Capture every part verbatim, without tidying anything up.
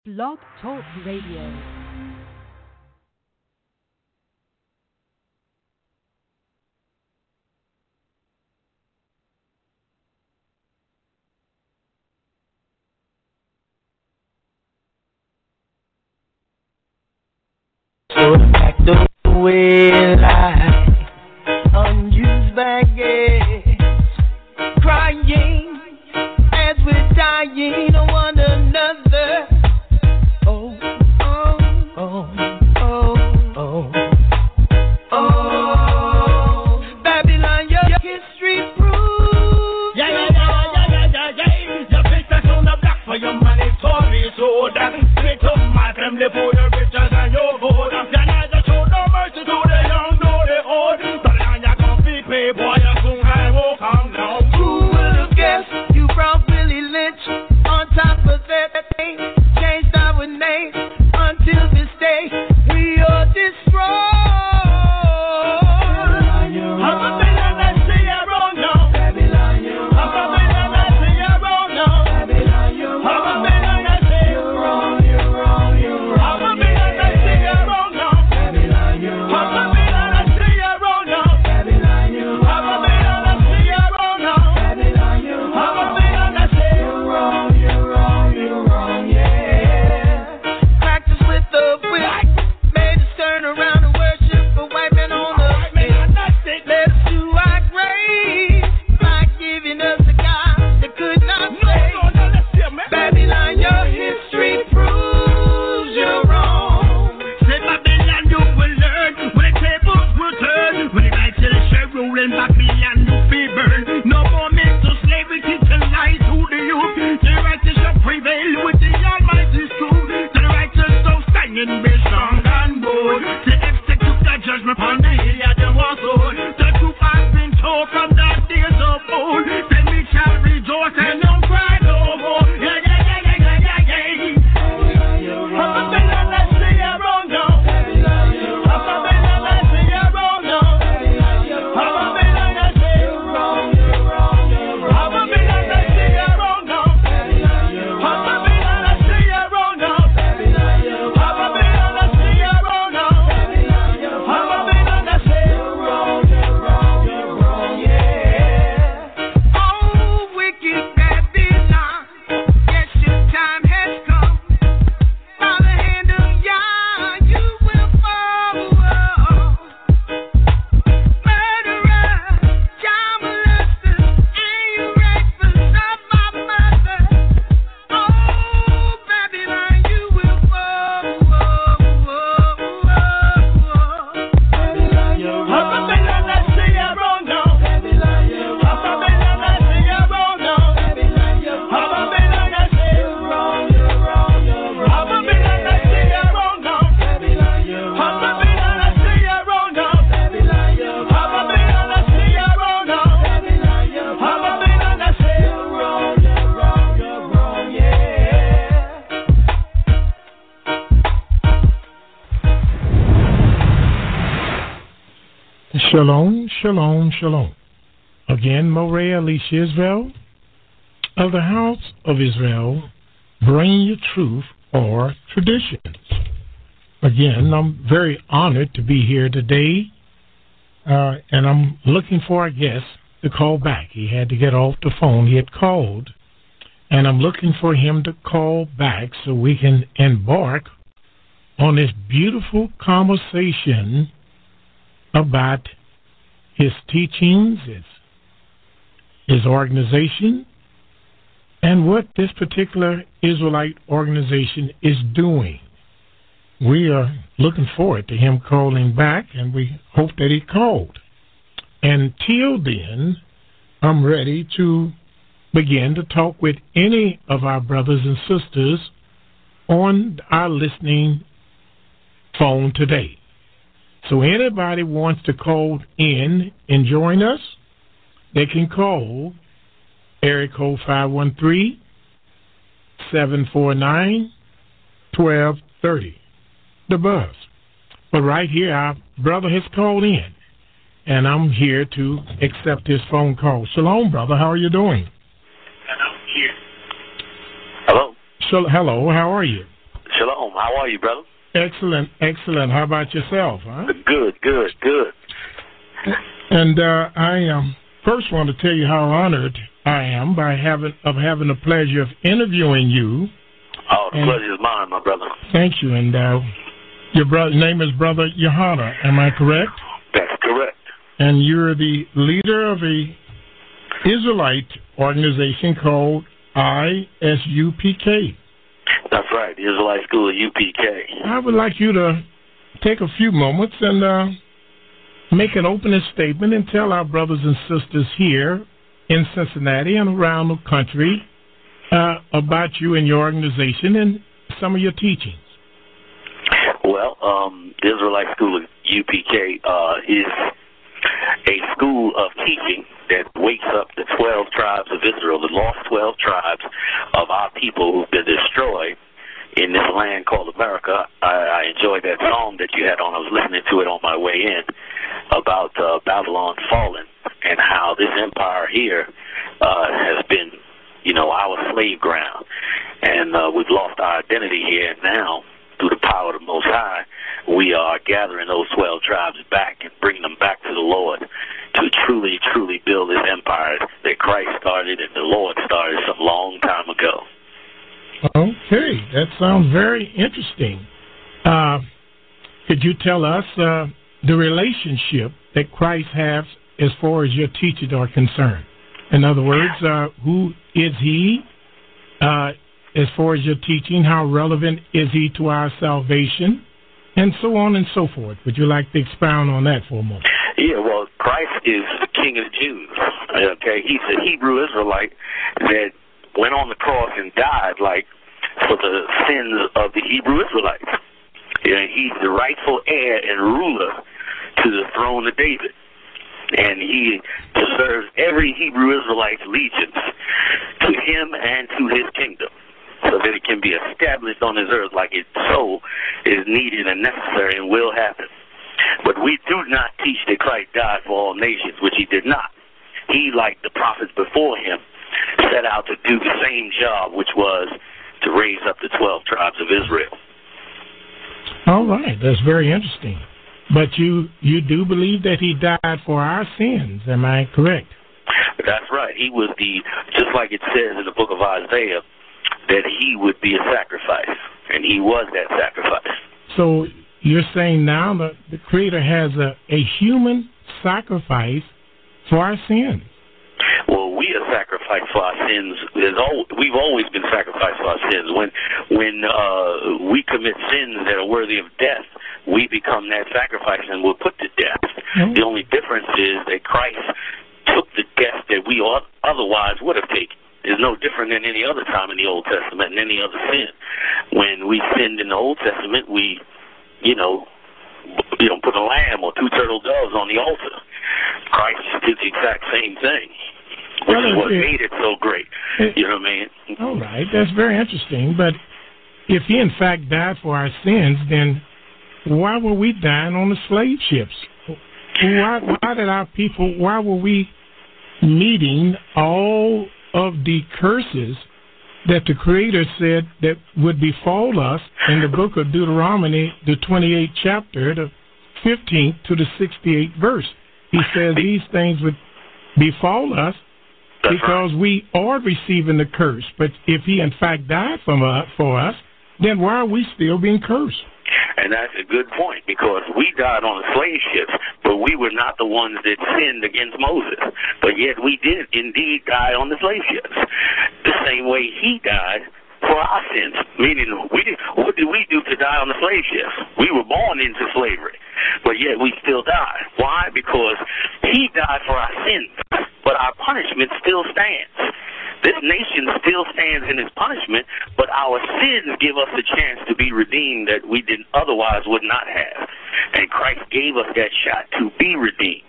Blog Talk Radio. So back the way lie, unused baggage, crying as we're dying on one another. Oh, oh, oh, oh, oh, oh. Babylon, your history proves. Yeah, yeah, yeah, yeah, yeah, yeah, yeah. Your business on the block for your money, Tory, so that straight up my family for the riches and your vote. Boy, you soon I will come down. Who would have guessed you brought Willie Lynch on top of that thing? Changed our name until this day we are destroyed. I'm a million I see you wrong now. Babylon, you wrong. I'm a million I see you wrong now. Babylon, you wrong. I'm a million I see you wrong. You wrong, you wrong. I'm a million I see you wrong now. Babylon, you wrong. I'm a million I see you wrong now. Babylon, you wrong. I'm a million I see you wrong now. Babylon, you wrong. I'm a million I see you wrong. You wrong, you wrong, yeah. Practice with the whip, made us turn around and worship a white man on the spit. Led us to our grave by giving us a God that could not save. Babylon, your history proves you're wrong. Say Babylon, you will learn when the tables will turn, when the knights of the sheriff rolling Babylon will be burned. No more mental slavery, teaching lies to the youth. The righteous shall prevail with the Almighty's truth. The righteous shall stand and be strong and bold. To execute the judgment upon the hill of the war sword. The truth has been told from the days of old. Then we shall rejoice and don't cry no more. Yeah, yeah, yeah, yeah, yeah, yeah, yeah. I'm a million, I see you wrong now. I'm a million, I see you wrong now. I'm a million, I see you wrong. I'm a million, I see you wrong now. I'm a million, I see you wrong now. I'm a million, I see you wrong now. I'm a million, I see you wrong. You're wrong, yeah. Oh, wicked Babylon, yes, your time has come. By the hand of Yah, you will fall. Murderer, child molester, and you rapist of my mother. Oh, Babylon, you will fall. I'm a million, I see you wrong now. I'm a million, I see you wrong now. I'm a million, I see you wrong. I'm a million, I see you wrong now. I'm a million, I see you wrong now. I'm a million, I see you wrong now. I'm a million, I see you wrong. You're wrong, you're wrong, yeah. Shalom, shalom, shalom. Again, Moreh Alicia Israel of the House of Israel, bringing you truth or traditions. Again, I'm very honored to be here today, uh, and I'm looking for a guest to call back. He had to get off the phone. He had called, and I'm looking for him to call back so we can embark on this beautiful conversation about his teachings, his, his organization, and what this particular Israelite organization is doing. We are looking forward to him calling back, and we hope that he called. Until then, I'm ready to begin to talk with any of our brothers and sisters on our listening phone today. So anybody wants to call in and join us, they can call area code five one three, seven four nine, one two three zero, the buzz. But right here, our brother has called in, and I'm here to accept his phone call. Shalom, brother. How are you doing? And I'm here. Hello. So, hello. How are you? How are you, brother? Excellent, excellent. How about yourself? Huh? Good, good, good. And uh, I um, first want to tell you how honored I am by having of having the pleasure of interviewing you. Oh, the and, pleasure is mine, my brother. Thank you. And uh, your brother name is Brother Yohana. Am I correct? That's correct. And you're the leader of a Israelite organization called I S U P K. That's right, the Israelite School of U P K. I would like you to take a few moments and uh, make an opening statement and tell our brothers and sisters here in Cincinnati and around the country uh, about you and your organization and some of your teachings. Well, um, the Israelite School of U P K uh, is a school of teaching that wakes up the twelve tribes of Israel, the lost twelve tribes of our people who've been destroyed in this land called America. I, I enjoyed that song that you had on. I was listening to it on my way in about uh, Babylon fallen and how this empire here uh, has been, you know, our slave ground. And uh, we've lost our identity here. And now, through the power of the Most High, we are gathering those twelve tribes back and bringing them back to the Lord to truly, truly build this empire that Christ started and the Lord started some long time ago. Okay, that sounds very interesting. Uh, could you tell us uh, the relationship that Christ has as far as your teachings are concerned? In other words, uh, who is he uh, as far as your teaching? How relevant is he to our salvation? And so on and so forth. Would you like to expound on that for a moment? Yeah, well, Christ is the King of the Jews. Okay, he's a Hebrew Israelite that went on the cross and died, like, for the sins of the Hebrew Israelites. Yeah, he's the rightful heir and ruler to the throne of David. And he deserves every Hebrew Israelite's allegiance to him and to his kingdom, so that it can be established on this earth like it so is needed and necessary and will happen. But we do not teach that Christ died for all nations, which he did not. He, like the prophets before him, set out to do the same job, which was to raise up the twelve tribes of Israel. All right, that's very interesting. But you, you do believe that he died for our sins, am I correct? That's right. He was the, just like it says in the book of Isaiah, that he would be a sacrifice, and he was that sacrifice. So you're saying now that the Creator has a, a human sacrifice for our sins? Well, we are sacrificed for our sins. We've always been sacrificed for our sins. When when uh, we commit sins that are worthy of death, we become that sacrifice and we're put to death. Mm-hmm. The only difference is that Christ took the death that we otherwise would have taken. It's no different than any other time in the Old Testament and any other sin. When we sinned in the Old Testament, we, you know, you know, put a lamb or two turtle doves on the altar. Christ did the exact same thing, which well, is what it, made it so great. It, you know what I mean? All right, that's very interesting. But if he in fact died for our sins, then why were we dying on the slave ships? Why, why did our people? Why were we meeting all of the curses that the Creator said that would befall us in the book of Deuteronomy, the twenty-eighth chapter, the fifteenth to the sixty-eighth verse? He says these things would befall us because we are receiving the curse. But if he in fact died for us, for us, then why are we still being cursed? And that's a good point, because we died on the slave ships, but we were not the ones that sinned against Moses. But yet we did indeed die on the slave ships, the same way he died for our sins. Meaning, we did, what did we do to die on the slave ships? We were born into slavery, but yet we still died. Why? Because he died for our sins, but our punishment still stands. This nation still stands in its punishment, but our sins give us a chance to be redeemed that we didn't otherwise would not have. And Christ gave us that shot to be redeemed.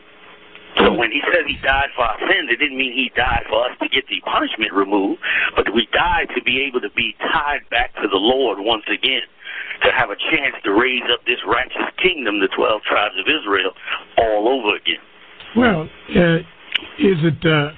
So when he says he died for our sins, it didn't mean he died for us to get the punishment removed, but we died to be able to be tied back to the Lord once again, to have a chance to raise up this righteous kingdom, the twelve tribes of Israel, all over again. Well, uh, is it... Uh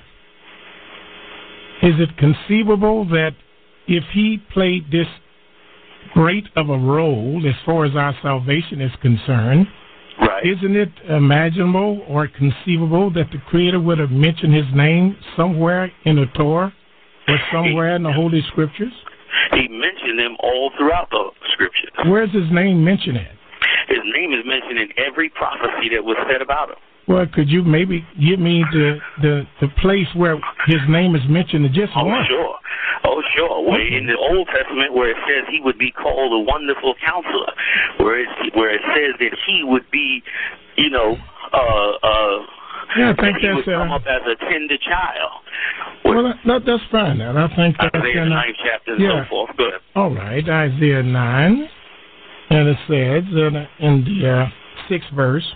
Is it conceivable that if he played this great of a role as far as our salvation is concerned, Right. isn't it imaginable or conceivable that the Creator would have mentioned His name somewhere in the Torah or somewhere in the Holy Scriptures? He mentioned them all throughout the Scriptures. Where's His name mentioned at? His name is mentioned in every prophecy that was said about him. Well, could you maybe give me the the, the place where His name is mentioned in just Oh, one? sure. Oh, sure. Where in the Old Testament, where it says he would be called a wonderful counselor, where it, where it says that he would be, you know, uh, uh, Yeah, I think that he that's would come uh, up as a tender child. well, that, that, that's fine. That I think that's Isaiah in, uh, ninth chapter and yeah. so forth. Good. all right. Isaiah nine, and it says in, in the uh, sixth verse,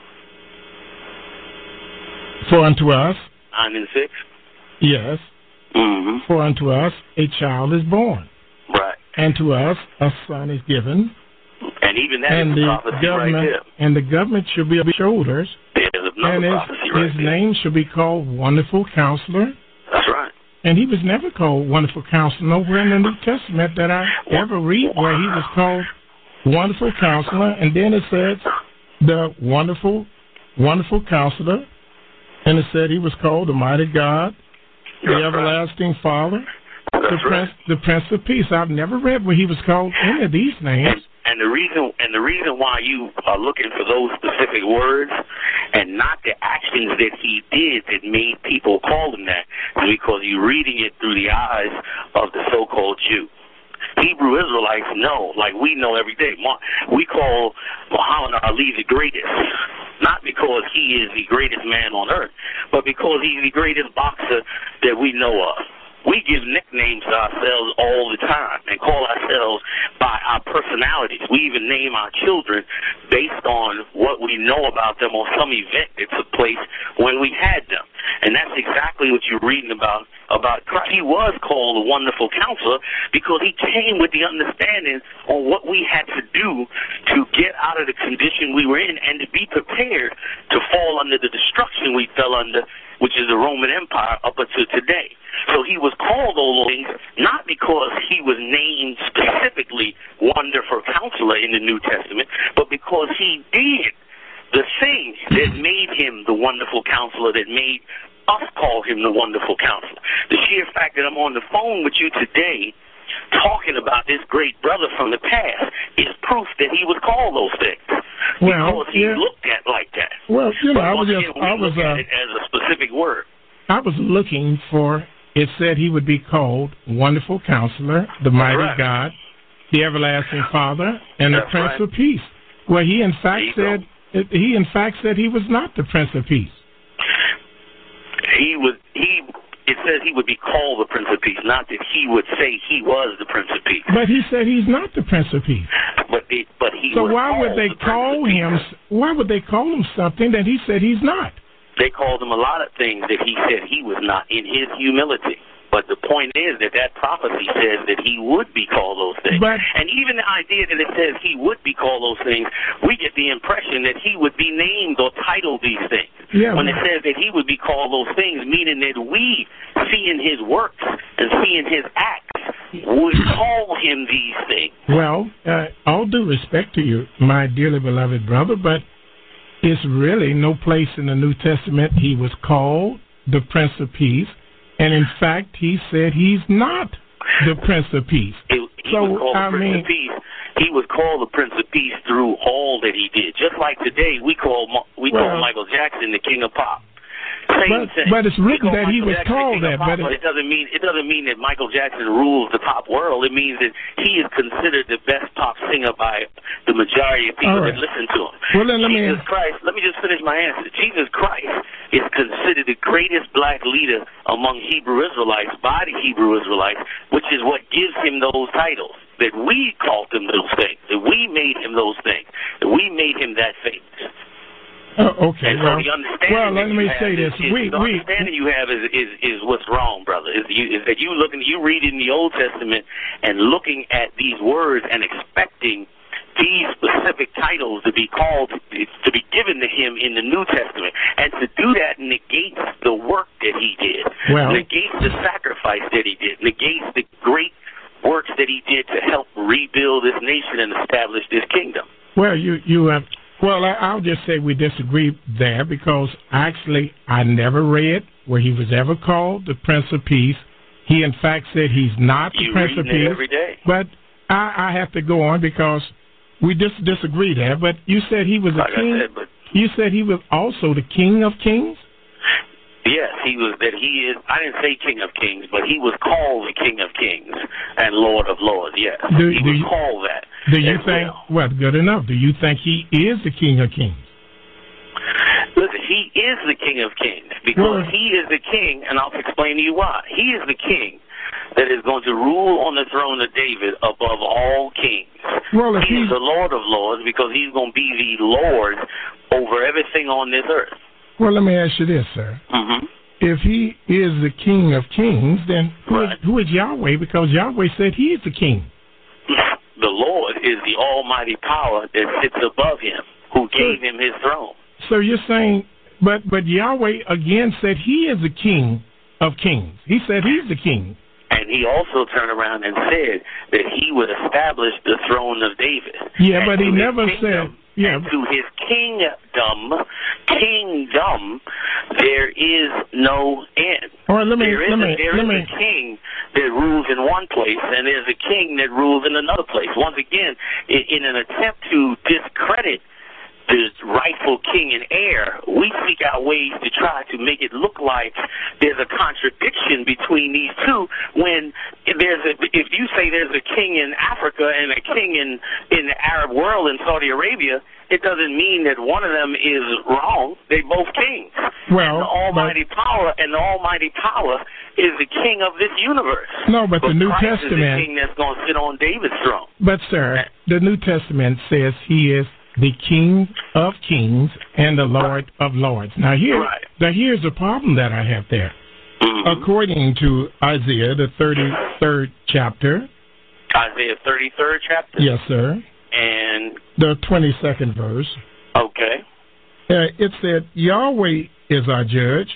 "For unto us, Nine and six. yes, Mm-hmm. for unto us a child is born, Right. and to us a son is given, And even that and is the a prophecy right government there. and the government shall be on his shoulders, There's another and his, prophecy right his there. name shall be called Wonderful Counselor." That's right. And he was never called Wonderful Counselor nowhere in the New Testament that I ever read where he was called Wonderful Counselor. And then it says the Wonderful, Wonderful Counselor, and it said he was called the Mighty God, the That's Everlasting Father, That's the right. Prince, the Prince of Peace. I've never read where he was called any of these names. And the reason and the reason why you are looking for those specific words and not the actions that he did that made people call him that is because you're reading it through the eyes of the so-called Jew. Hebrew Israelites know, like we know every day. We call Muhammad Ali the greatest, not because he is the greatest man on earth, but because he's the greatest boxer that we know of. We give nicknames to ourselves all the time and call ourselves by our personalities. We even name our children based on what we know about them or some event that took place when we had them. And that's exactly what you're reading about about Christ. He was called a wonderful counselor because he came with the understanding on what we had to do to get out of the condition we were in and to be prepared to fall under the destruction we fell under, which is the Roman Empire up until today. So he was called all those things not because he was named specifically Wonderful Counselor in the New Testament, but because he did the thing that made him the Wonderful Counselor, that made us call him the Wonderful Counselor. The sheer fact that I'm on the phone with you today talking about this great brother from the past is proof that he was called those things. Well, because he yeah. looked at like that. Well, you know, But I was once just, again, we I was, look at uh, it as a specific word. I was looking for. It said he would be called Wonderful Counselor, the Mighty right. God, the Everlasting Father, and the That's Prince right. of Peace. Well, he in fact There you said he in fact said he was not the Prince of Peace. He was he. It says he would be called the Prince of Peace, not that he would say he was the Prince of Peace. But he said he's not the Prince of Peace. But it, but he. So was why would called they the Prince call of Peace. him? Why would they call him something that he said he's not? They called him a lot of things that he said he was not in his humility. But the point is that that prophecy says that he would be called those things. But, and even the idea that it says he would be called those things, we get the impression that he would be named or titled these things. Yeah, when it but- says that he would be called those things, meaning that we, seeing his works and seeing his acts, would call him these things. well, uh, all due respect to you, my dearly beloved brother, but it's really no place in the New Testament he was called the Prince of Peace. And in fact, he said he's not the Prince of Peace. It, he So, was called I the Prince mean- of Peace. He was called the Prince of Peace through all that he did. Just like today, we call Mo- we Well- call Michael Jackson the King of Pop. Same But, thing. but it's We written call that he Michael was Jackson the called King of that. Pop, But but it, it doesn't mean it doesn't mean that Michael Jackson rules the pop world. It means that he is considered the best pop singer by the majority of people All right. that listen to him. Well, then let me- Jesus Christ. Let me just finish my answer. Jesus Christ is considered the greatest black leader among Hebrew Israelites by the Hebrew Israelites, which is what gives him those titles. That we called him those things. That we made him those things. That we made him that famous. oh, okay. And Well, so the understanding well, that let you me have say is, this. is, We, the we, understanding you have is, is, is what's wrong, brother. Is, you, is that you looking, you read in the Old Testament and looking at these words and expecting these specific titles to be called, to be given to him in the New Testament. And to do that negates the work that he did, Well- negates the sacrifice that he did, negates the great works that he did to help rebuild this nation and establish this kingdom. Well, you you have. Well, I, I'll just say we disagree there because actually I never read where he was ever called the Prince of Peace. He, in fact, said he's not the you Prince of Peace. It every day. But I, I have to go on because we dis- disagree there. But you said he was a like king. I said, but you said he was also the King of Kings? Yes, he was. That he is. I didn't say King of Kings, but he was called the King of Kings and Lord of Lords. Yes, do, he do was you, called that. Do you think? Well. well, good enough. Do you think he is the King of Kings? Listen, he is the King of Kings because well, he is the King, and I'll explain to you why. He is the King that is going to rule on the throne of David above all kings. Well, if he is the Lord of Lords because he's going to be the Lord over everything on this earth. Well, let me ask you this, sir. Mm-hmm. If he is the King of Kings, then who, right. is, who is Yahweh? Because Yahweh said he is the King. The Lord is the almighty power that sits above him, who gave him his throne. So you're saying, but but Yahweh again said he is the King of Kings. He said he's the King. And he also turned around and said that he would establish the throne of David. Yeah, and but he never kingdom, said... Yeah. And to his kingdom, kingdom, there is no end. All right, let me, there is, let me, a, there let is me. a king that rules in one place, and there's a king that rules in another place. Once again, in, in an attempt to discredit the rightful king and heir, we seek out ways to try to make it look like there's a contradiction between these two when there's a, if you say there's a king in Africa and a king in, in the Arab world in Saudi Arabia, it doesn't mean that one of them is wrong. They're both kings. Well, and the almighty but, power and the almighty power is the king of this universe. No, but, but the New Christ Testament... is the king that's going to sit on David's throne. But, sir, the New Testament says he is the King of Kings and the Lord of Lords. Now, here, right. now here's the problem that I have there. Mm-hmm. According to Isaiah, the thirty-third chapter. Isaiah thirty-third chapter? Yes, sir. And? The twenty-second verse. Okay. Uh, it said, Yahweh is our judge.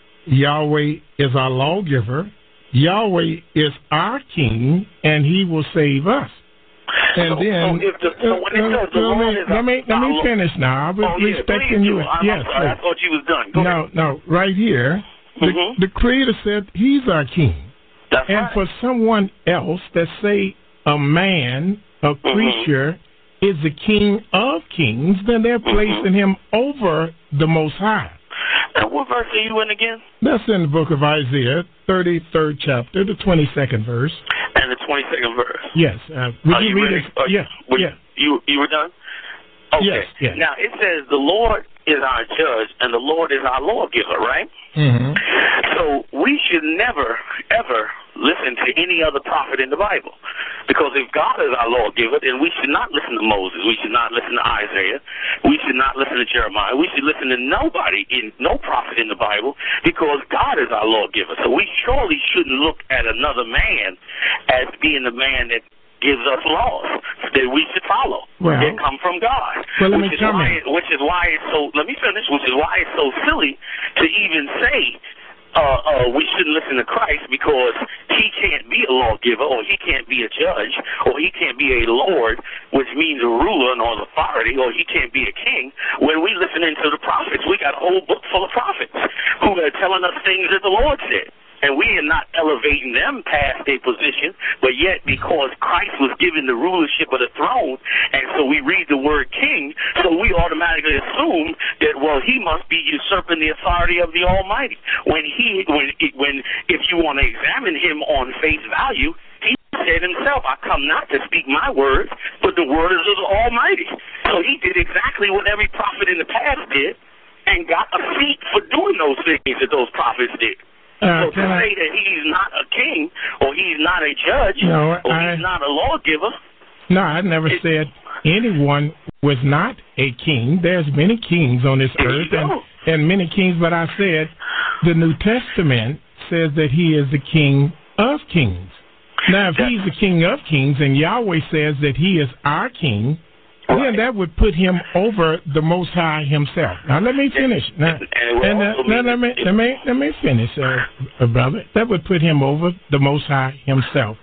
Yahweh is our lawgiver. Yahweh is our king, and he will save us. And so, then, so if the, so when it says the let me, Lord is let me, let me finish now. I was oh, yeah, respecting please you. do. I'm, yes, I'm sorry. I thought you was done. Go no, ahead. no, right here, the, mm-hmm. the Creator said He's our King. That's and right. for someone else that say a man, a creature, mm-hmm. is the King of Kings, then they're placing mm-hmm. Him over the Most High. And what verse are you in again? That's in the book of Isaiah, thirty-third chapter, the twenty-second verse. And the twenty-second verse. Yes. Uh, would are you, you read ready? it? Are Yes. You, yes. You, you were done? Okay. Yes, yes. Now, it says the Lord is our judge and the Lord is our lawgiver, right? Mm-hmm. So we should never, ever listen to any other prophet in the Bible. Because if God is our lawgiver, then we should not listen to Moses. We should not listen to Isaiah. We should not listen to Jeremiah. We should listen to nobody, in no prophet in the Bible, because God is our lawgiver. So we surely shouldn't look at another man as being the man that gives us laws that we should follow. Well, that come from God. Well, let which me is why comment. it, which is why it's so. Let me finish. Which is why it's so silly to even say uh, uh, we shouldn't listen to Christ because he can't be a lawgiver or he can't be a judge or he can't be a Lord, which means a ruler and all authority, or he can't be a king. When we listen into the prophets, we got a whole book full of prophets who are telling us things that the Lord said. And we are not elevating them past their position, but yet because Christ was given the rulership of the throne, and so we read the word king, so we automatically assume that, well, he must be usurping the authority of the Almighty. When he, when, when if you want to examine him on face value, he said himself, I come not to speak my words, but the words of the Almighty. So he did exactly what every prophet in the past did and got a seat for doing those things that those prophets did. Uh, so to I, say that he's not a king or he's not a judge no, or I, he's not a lawgiver. No, I never it, said anyone was not a king. There's many kings on this earth and, and many kings, but I said the New Testament says that he is the King of Kings. Now, if he's the King of Kings and Yahweh says that he is our king, then right. that would put him over the Most High himself. Now, let me finish. Now, and, uh, now let me let me let me finish, uh, uh, brother. That would put him over the Most High himself.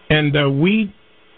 And uh, we,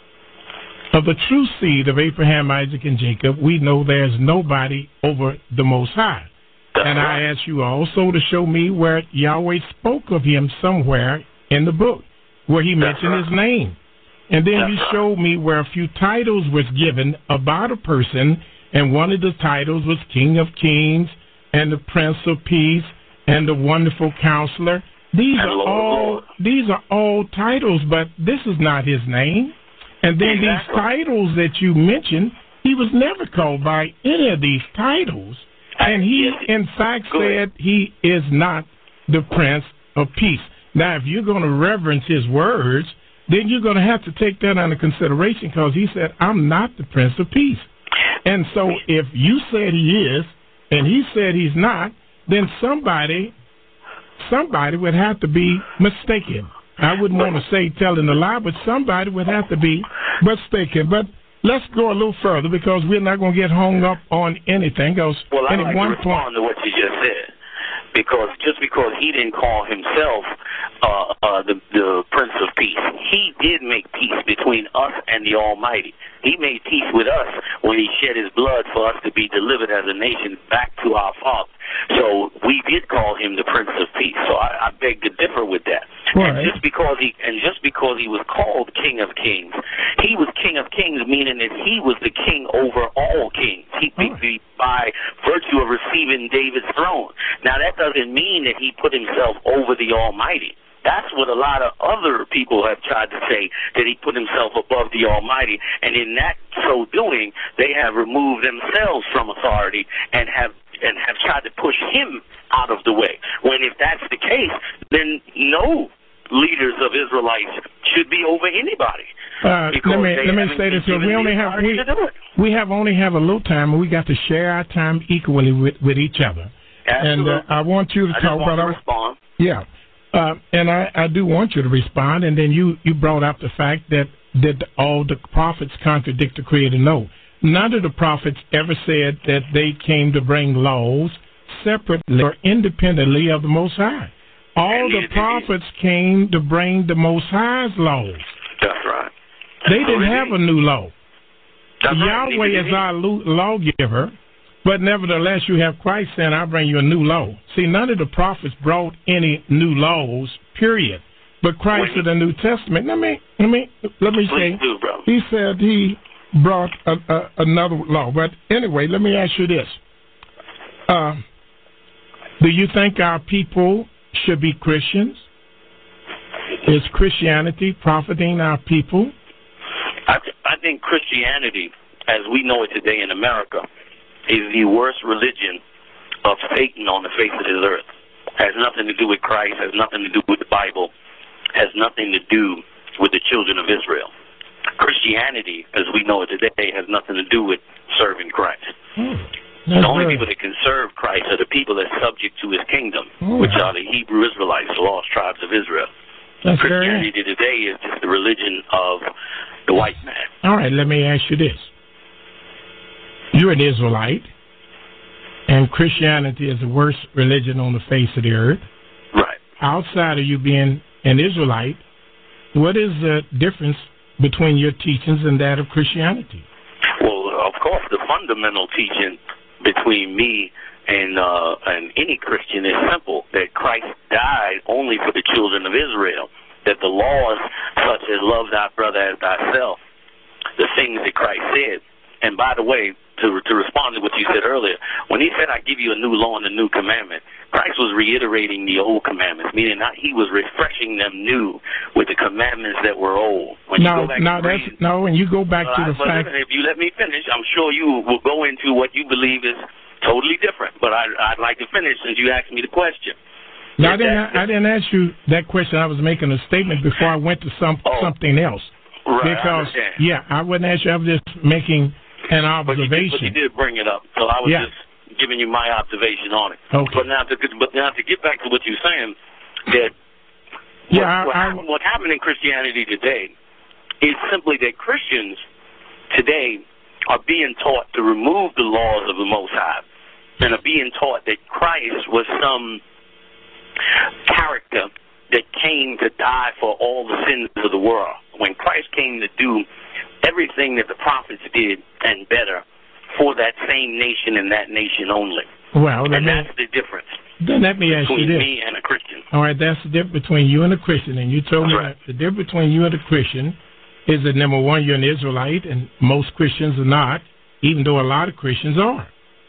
of the true seed of Abraham, Isaac, and Jacob, we know there's nobody over the Most High. That's and right. I ask you also to show me where Yahweh spoke of him somewhere in the book, where he That's mentioned right. his name. And then That's you right. showed me where a few titles was given about a person, and one of the titles was King of Kings and the Prince of Peace and the Wonderful Counselor. These And are Lord, all Lord. these are all titles, but this is not his name. And then Exactly. these titles that you mentioned, he was never called by any of these titles. And he, Yes. in fact, Go ahead. said he is not the Prince of Peace. Now, if you're going to reverence his words, then you're going to have to take that under consideration, because he said, I'm not the Prince of Peace. And so if you said he is, and he said he's not, then somebody, somebody would have to be mistaken. I wouldn't want to say telling a lie, but somebody would have to be mistaken. But let's go a little further, because we're not going to get hung up on anything else. Well, I'd and like at one to respond point, to what you just said, because just because he didn't call himself uh, uh, the, the Prince of Peace, he did make peace between us and the Almighty. He made peace with us when he shed his blood for us to be delivered as a nation back to our Father. So we did call him the Prince of Peace. So I, I beg to differ with that. Right. And just because he and just because he was called King of Kings, he was King of Kings, meaning that he was the king over all kings. He Right. by virtue of receiving David's throne. Now that doesn't mean that he put himself over the Almighty. That's what a lot of other people have tried to say, that he put himself above the Almighty, and in that so doing, they have removed themselves from authority and have and have tried to push him out of the way. When if that's the case, then no leaders of Israelites should be over anybody. Uh, because let me they let me haven't say this, been because we given only the have authority we, to do it. we have only have a little time, and we got to share our time equally with, with each other. Absolutely. And uh, I want you to I just talk want about to respond. yeah, uh, and I, I do want you to respond. And then you, you brought up the fact that that all the prophets contradict the Creator. No, none of the prophets ever said that they came to bring laws separately or independently of the Most High. All And the neither did he. prophets came to bring the Most High's laws. That's right. They So didn't did have he. a new law. That's right. Neither Yahweh did is he. our lo- lawgiver, but nevertheless you have Christ saying, I'll bring you a new law. See, none of the prophets brought any new laws, period. But Christ Wait. in the New Testament, let me let me let me Please say, do, bro. he said he brought a, a, another law. But anyway, let me ask you this: uh, do you think our people should be Christians? Is Christianity profiting our people? I, th- I think Christianity, as we know it today in America, is the worst religion of Satan on the face of this earth. Has nothing to do with Christ, has nothing to do with the Bible, has nothing to do with the children of Israel. Christianity, as we know it today, has nothing to do with serving Christ. Hmm. The That's only very- people that can serve Christ are the people that are subject to his kingdom, Oh. which are the Hebrew Israelites, the lost tribes of Israel. that's very Christianity today is just the religion of the white man. All right, let me ask you this. You're an Israelite, and Christianity is the worst religion on the face of the earth. Right. Outside of you being an Israelite, what is the difference between your teachings and that of Christianity? Well, of course, the fundamental teaching between me and uh, and any Christian is simple: that Christ died only for the children of Israel. That the laws, such as love thy brother as thyself, the things that Christ said. And by the way, to to respond to what you said earlier, when he said, "I give you a new law and a new commandment," Christ was reiterating the old commandments, meaning not he was refreshing them new with the commandments that were old. When No, you go back no, and that's read, no. When you go back Well, to I- the but fact, listen, if you let me finish, I'm sure you will go into what you believe is totally different. But I, I'd like to finish since you asked me the question. no, I If didn't. that- I didn't ask you that question. I was making a statement before I went to some Oh. something else. Right, I Because understand. yeah, I wouldn't ask you. I was just making an But you, did, but you observation. did bring it up, so I was Yeah. just giving you my observation on it. Okay. But now to but now to get back to what you're saying, that Yeah, what, I- what, I- what happened in Christianity today is simply that Christians today are being taught to remove the laws of the Most High and are being taught that Christ was some character that came to die for all the sins of the world. When Christ came to do everything that the prophets did and better for that same nation and that nation only. Well, and me, that's the difference. Then let me ask you this. Between me and a Christian. All right, that's the difference between you and a Christian. And you told me right. that the difference between you and a Christian is that, number one, you're an Israelite, and most Christians are not, even though a lot of Christians are.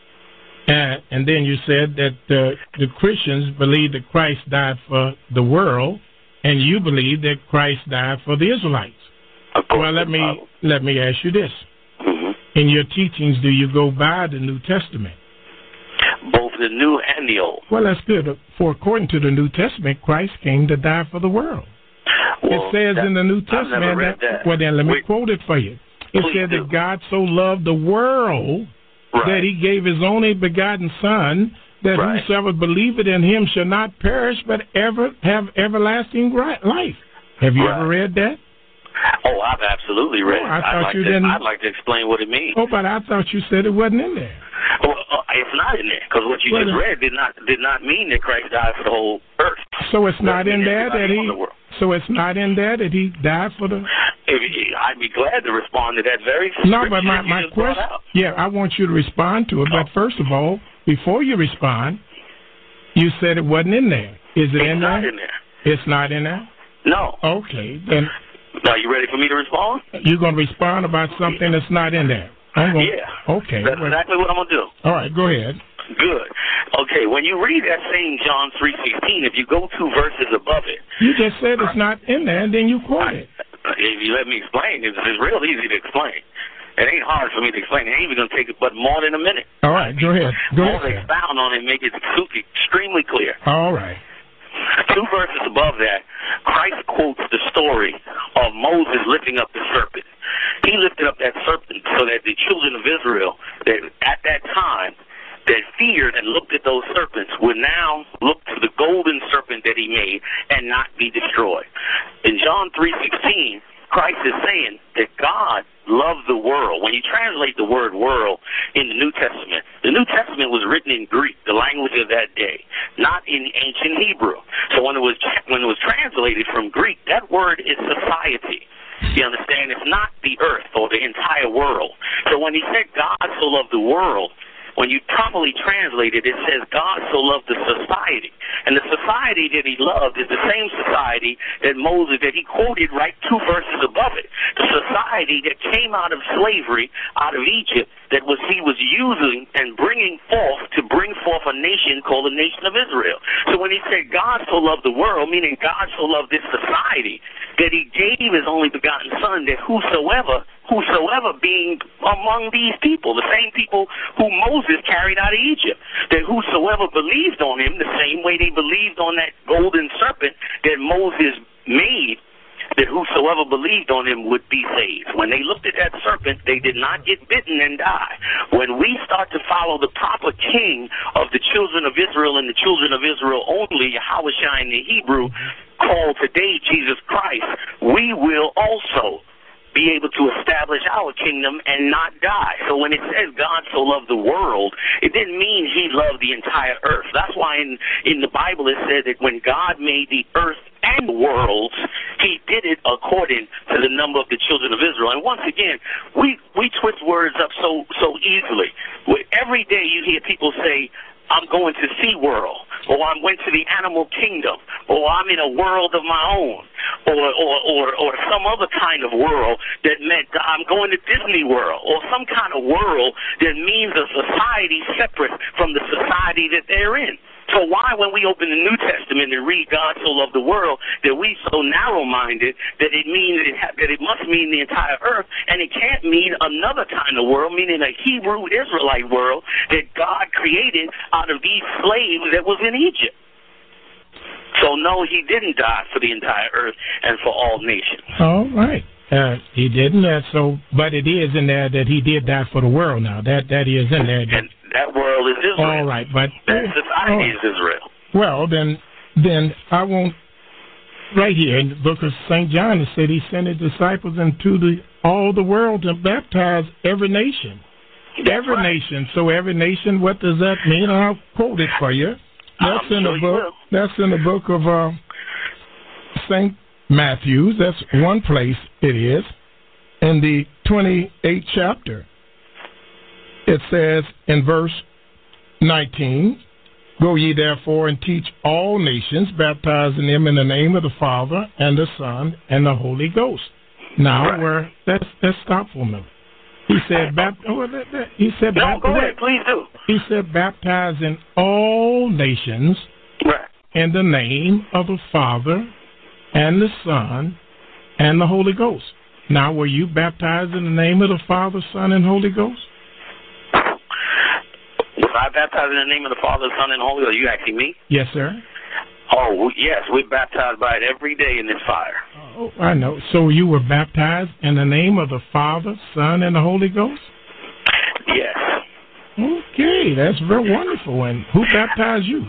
And, and then you said that uh, the Christians believe that Christ died for the world, and you believe that Christ died for the Israelites. Well, let me let me ask you this. Mm-hmm. In your teachings, do you go by the New Testament? Both the New and the Old. Well, that's good. For according to the New Testament, Christ came to die for the world. Well, it says that, in the New I've Testament never read that, that. well, then let me Wait. quote it for you. It Please said do. that God so loved the world right. that he gave his only begotten Son, that right. whosoever believeth in him shall not perish, but ever have everlasting life. Have you right. ever read that? Oh, I've absolutely read oh, it. I thought I'd like you to, didn't. I'd like to explain what it means. Oh, but I thought you said it wasn't in there. Well, uh, it's not in there, because what you well, just read did not did not mean that Christ died for the whole earth. So it's not in there that he. The so it's not in there that he died for the. If he, I'd be glad to respond to that very. No, but my my question. Yeah, I want you to respond to it. Oh. But first of all, before you respond, you said it wasn't in there. Is it it's in there? there? It's not in there. It's not in there. No. Okay, then. Are you ready for me to respond? You're going to respond about something that's not in there. I'm gonna, yeah. Okay. That's well, exactly what I'm going to do. All right, go ahead. Good. Okay, when you read that same John three sixteen, if you go two verses above it. You just said it's not in there, and then you quote it. If you let me explain, it's, it's real easy to explain. It ain't hard for me to explain. It ain't even going to take but more than a minute. All right, go ahead. Go I'll ahead. expound on it and make it extremely clear. All right. Two verses above that, Christ quotes the story of Moses lifting up the serpent. He lifted up that serpent so that the children of Israel, that at that time, that feared and looked at those serpents, would now look to the golden serpent that he made and not be destroyed. In John three sixteen, Christ is saying that God loved the world. When you translate the word world in the New Testament, the New Testament was written in Greek, the language of that day, not in ancient Hebrew. So when it was when it was translated from Greek, that word is society. You understand? It's not the earth or the entire world. So when he said God so loved the world, when you properly translate it, it says God so loved the society. And the society that he loved is the same society that Moses, that he quoted right two verses above it. The society that came out of slavery, out of Egypt, that was he was using and bringing forth to bring forth a nation called the nation of Israel. So when he said God so loved the world, meaning God so loved this society, that he gave his only begotten Son, that whosoever, whosoever being among these people, the same people who Moses carried out of Egypt, that whosoever believed on him the same way they believed on that golden serpent that Moses made, that whosoever believed on him would be saved. When they looked at that serpent, they did not get bitten and die. When we start to follow the proper king of the children of Israel and the children of Israel only, Yahushua in the Hebrew, called today Jesus Christ, we will also be able to establish our kingdom and not die. So when it says God so loved the world, it didn't mean he loved the entire earth. That's why in, in the Bible it said that when God made the earth and the worlds, he did it according to the number of the children of Israel. And once again, we, we twist words up so, so easily. Every day you hear people say, I'm going to SeaWorld, or I went to the animal kingdom, or I'm in a world of my own, or, or, or, or some other kind of world that meant I'm going to Disney World, or some kind of world that means a society separate from the society that they're in. So why, when we open the New Testament and read God so loved the world, that we so narrow-minded that it means it ha- that it must mean the entire earth, and it can't mean another kind of world, meaning a Hebrew Israelite world that God created out of these slaves that was in Egypt. So no, he didn't die for the entire earth and for all nations. All right. Uh, he didn't. Uh, so, but it is in there that he did die for the world. Now that that is in there. And that world is Israel. All right, but that society oh, is Israel. Well, then, then I won't. Right here in the book of Saint John, it said he sent his disciples into the all the world to baptize every nation. That's every right. nation. So every nation. What does that mean? I'll quote it for you. That's I'm in sure the book. That's in the book of uh, Saint Matthew's, that's one place it is, in the twenty-eighth chapter. It says in verse nineteen, go ye therefore and teach all nations, baptizing them in the name of the Father and the Son and the Holy Ghost. Now, right. where let's let's stop for a minute. He said, bapt- oh, that, that, he said, no, bapt- go ahead, please do. He said, baptizing all nations right. in the name of the Father and the Son and the Holy Ghost. Now, were you baptized in the name of the Father, Son, and Holy Ghost? Was I baptized in the name of the Father, Son, and Holy Ghost? Are you asking me? Yes, sir. Oh, yes, we're baptized by it every day in this fire. Oh, I know. So you were baptized in the name of the Father, Son, and the Holy Ghost? Yes. Okay, that's very wonderful. And who baptized you?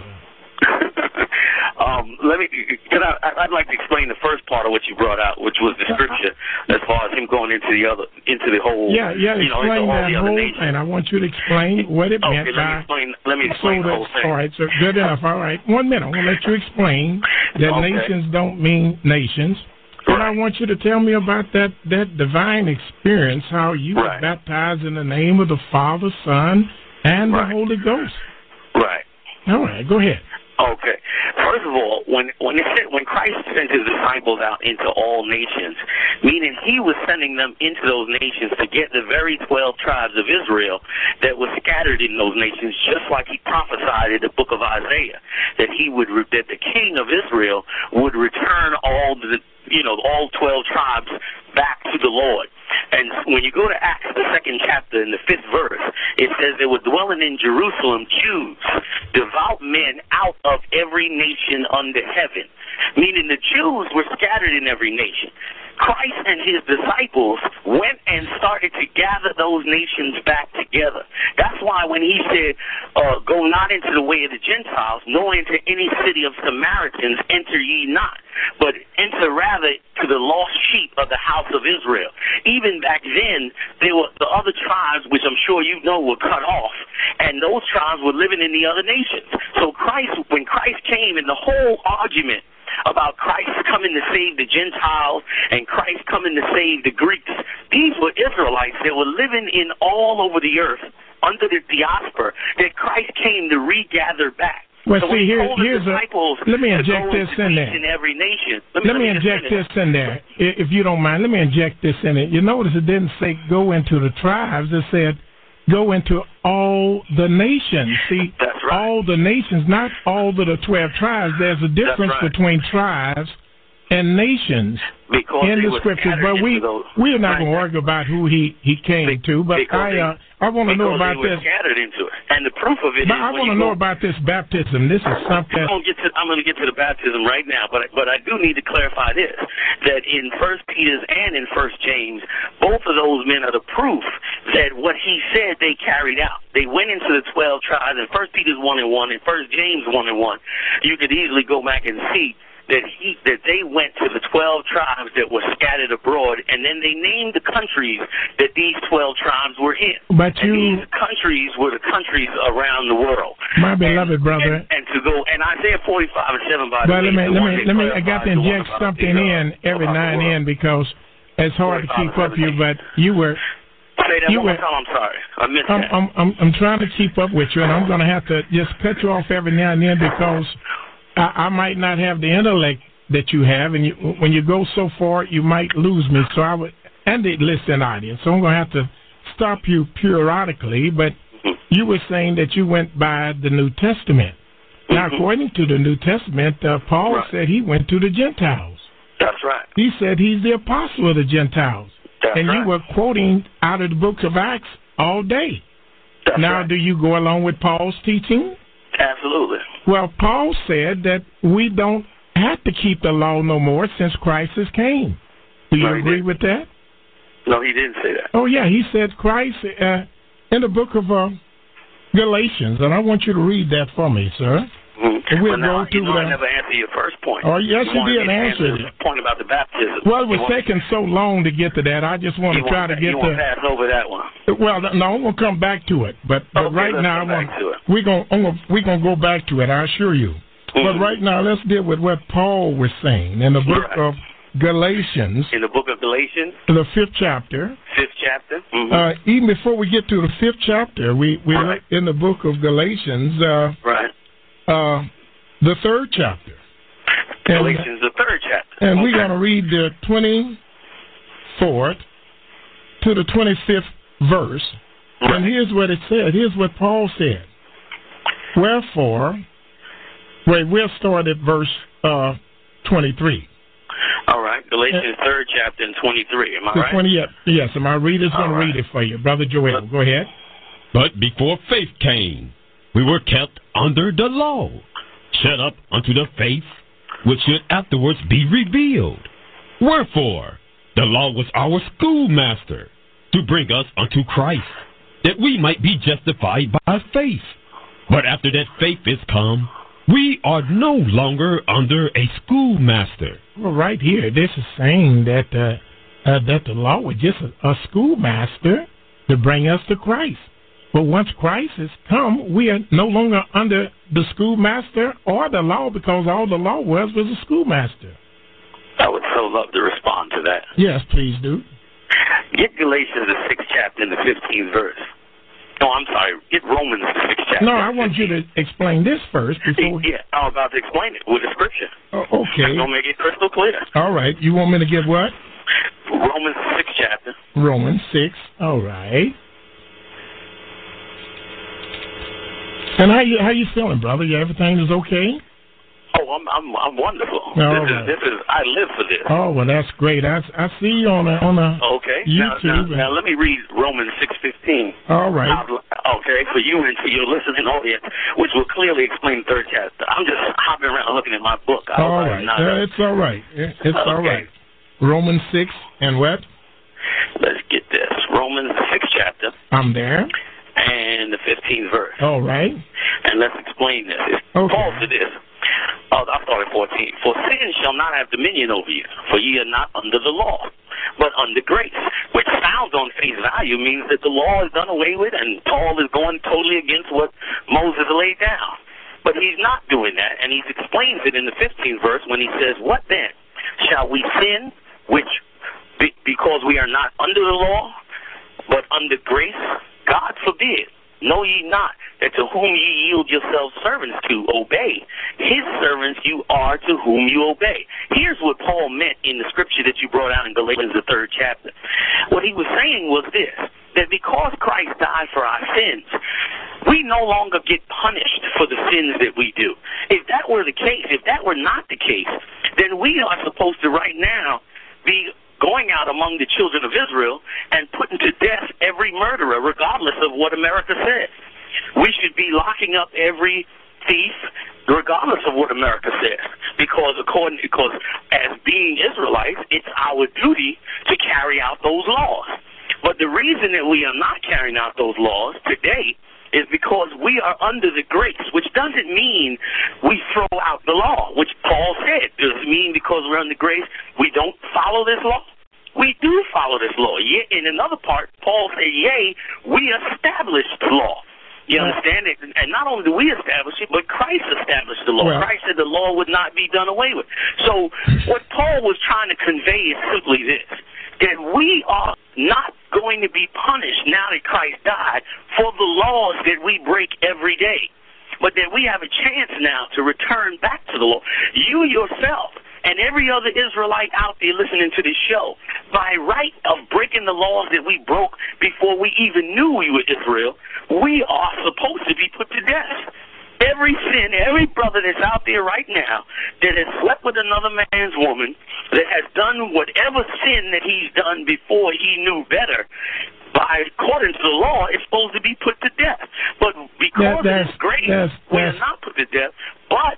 um, let me. Can I, I'd like to explain the first part of what you brought out, which was the scripture, as far as him going into the other, into the whole. Yeah, yeah. You know, explain into all that the whole other thing. I want you to explain what it okay, meant let by. Me explain, let me explain so the whole thing. All right, so good enough. All right, one minute. I'm gonna let you explain that okay. nations don't mean nations. But right. I want you to tell me about that, that divine experience, how you right. were baptized in the name of the Father, Son, and right. the Holy Ghost. Right. All right, go ahead. Okay. First of all, when when it said, when Christ sent his disciples out into all nations, meaning he was sending them into those nations to get the very twelve tribes of Israel that were scattered in those nations, just like he prophesied in the book of Isaiah, that he would that the king of Israel would return all the you know all twelve tribes back to the Lord. And when you go to Acts, the second chapter, in the fifth verse, it says they were dwelling in Jerusalem Jews, devout men out of every nation under heaven, meaning the Jews were scattered in every nation. Christ and his disciples went and started to gather those nations back together. That's why when he said, uh, go not into the way of the Gentiles, nor into any city of Samaritans enter ye not, but enter rather to the lost sheep of the house of Israel. Even back then, there were the other tribes, which I'm sure you know, were cut off, and those tribes were living in the other nations. So Christ, when Christ came, and the whole argument about Christ coming to save the Gentiles and Christ coming to save the Greeks, these were Israelites that were living in all over the earth under the diaspora that Christ came to regather back. Well, so see, here, here's a, let me inject this in there. In every nation. Let me, let me, let me inject this in there, if you don't mind. Let me inject this in it. You notice it didn't say go into the tribes. It said go into all the nations. See, That's right. all the nations, not all of the twelve tribes. There's a difference right. between tribes and nations because in the scriptures. But we we are not going to argue about who he, he came Be- to. But I uh, I want to know about they this. Were scattered into it, and the proof of it. But is I want to know about this baptism. This is something. I'm going to get to I'm going to get to the baptism right now, but but I do need to clarify this: that in First Peter's and in First James, both of those men are the proof that what he said they carried out. They went into the twelve tribes, and First Peter's one and one, and First James one and one. You could easily go back and see that he that they went to the twelve tribes that were scattered abroad, and then they named the countries that these twelve tribes were in. But and you, these countries were the countries around the world. My beloved and, brother. And, and to go and Isaiah forty-five and seven. By the well, way, let me let me let me. I got to the inject something the, in every now and then because it's hard to keep up you. But you were. Say that you one were, more time. I'm sorry. I missed I'm, that. I'm I'm I'm trying to keep up with you, and I'm going to have to just cut you off every now and then because I, I might not have the intellect that you have, and you, when you go so far, you might lose me. So I would, and the listening audience. So I'm going to have to stop you periodically. But you were saying that you went by the New Testament. Mm-hmm. Now, according to the New Testament, uh, Paul right. said he went to the Gentiles. That's right. He said he's the apostle of the Gentiles. That's and right. you were quoting out of the book of Acts all day. That's now, right. do you go along with Paul's teaching? Absolutely. Well, Paul said that we don't have to keep the law no more since Christ has came. Do you no, agree didn't. with that? No, he didn't say that. Oh, yeah, he said Christ uh, in the book of uh, Galatians, and I want you to read that for me, sir. Mm-hmm. We'll well, now, go you to know the, I never answered your first point. Oh, yes, you, you did answer the point about the baptism. Well, it was you taking so long to get to that. I just want to try want, to get you to. You want to pass over that one? Well, no, I'm going to come back to it. But, but okay, right now, I want, we're going we're going to go back to it, I assure you. Mm-hmm. But right now, let's deal with what Paul was saying in the book right. of Galatians. In the book of Galatians? The fifth chapter. Fifth chapter. Mm-hmm. Uh, even before we get to the fifth chapter, we, we right. look in the book of Galatians, uh, right. uh, the third chapter. Galatians, and, the third chapter. And okay. we're going to read the twenty-fourth to the twenty-fifth verse. Right. And here's what it said. Here's what Paul said. Wherefore, wait, we'll start at verse uh, twenty-three. All right, Galatians uh, third chapter and twenty-three. Am I right? twenty, yes, and my reader's going to read it for you. Brother Joel, go ahead. But before faith came, we were kept under the law, shut up unto the faith which should afterwards be revealed. Wherefore, the law was our schoolmaster to bring us unto Christ, that we might be justified by faith. But after that faith is come, we are no longer under a schoolmaster. Well, right here, this is saying that uh, uh, that the law was just a, a schoolmaster to bring us to Christ. But once Christ has come, we are no longer under the schoolmaster or the law, because all the law was was a schoolmaster. I would so love to respond to that. Yes, please do. Get Galatians, the sixth chapter, and the fifteenth verse. No, I'm sorry. Get Romans, the sixth chapter. No, I want you to explain this first before. Yeah, I'm about to explain it with the scripture. Oh, okay. I'm going to make it crystal clear. All right. You want me to get what? Romans, the sixth chapter. Romans six. All right. And how you how you feeling, brother? You, everything is okay? Oh, I'm I'm I'm wonderful. Oh, this right. is this is I live for this. Oh, well, that's great. I, I see you on a on a okay. YouTube. Now, now, now let me read Romans six fifteen. All right. Okay, for you and for your listening audience, which will clearly explain the third chapter. I'm just hopping around looking at my book. I all right. Not uh, it's all right. It's okay. all right. Romans six and what? Let's get this. Romans the sixth chapter. I'm there. And the fifteenth verse. All right. And let's explain this. It's okay. Paul to this. Oh, I'll start at fourteen. For sin shall not have dominion over you, for ye are not under the law, but under grace, which sounds on face value means that the law is done away with, and Paul is going totally against what Moses laid down. But he's not doing that, and he explains it in the fifteenth verse when he says, what then? Shall we sin, which be, because we are not under the law, but under grace? God forbid. Know ye not that to whom ye yield yourselves servants to obey, his servants you are to whom you obey. Here's what Paul meant in the scripture that you brought out in Galatians, the third chapter. What he was saying was this, that because Christ died for our sins, we no longer get punished for the sins that we do. If that were the case, if that were not the case, then we are supposed to right now be going out among the children of Israel and putting to death every murderer, regardless of what America says. We should be locking up every thief, regardless of what America says, because according because as being Israelites, it's our duty to carry out those laws. But the reason that we are not carrying out those laws today is because we are under the grace, which doesn't mean we throw out the law, which Paul said. Does it mean because we're under grace we don't follow this law? We do follow this law. In another part, Paul said, yea, we established the law. You understand it? And not only do we establish it, but Christ established the law. Well, Christ said the law would not be done away with. So what Paul was trying to convey is simply this, that we are not going to be punished now that Christ died for the laws that we break every day, but that we have a chance now to return back to the law. You yourself and every other Israelite out there listening to this show, by right of breaking the laws that we broke before we even knew we were Israel, we are supposed to be put to death. Every sin, every brother that's out there right now that has slept with another man's woman, that has done whatever sin that he's done before he knew better, by according to the law, is supposed to be put to death. But because that, of His grace, that's, that's, we are not put to death. But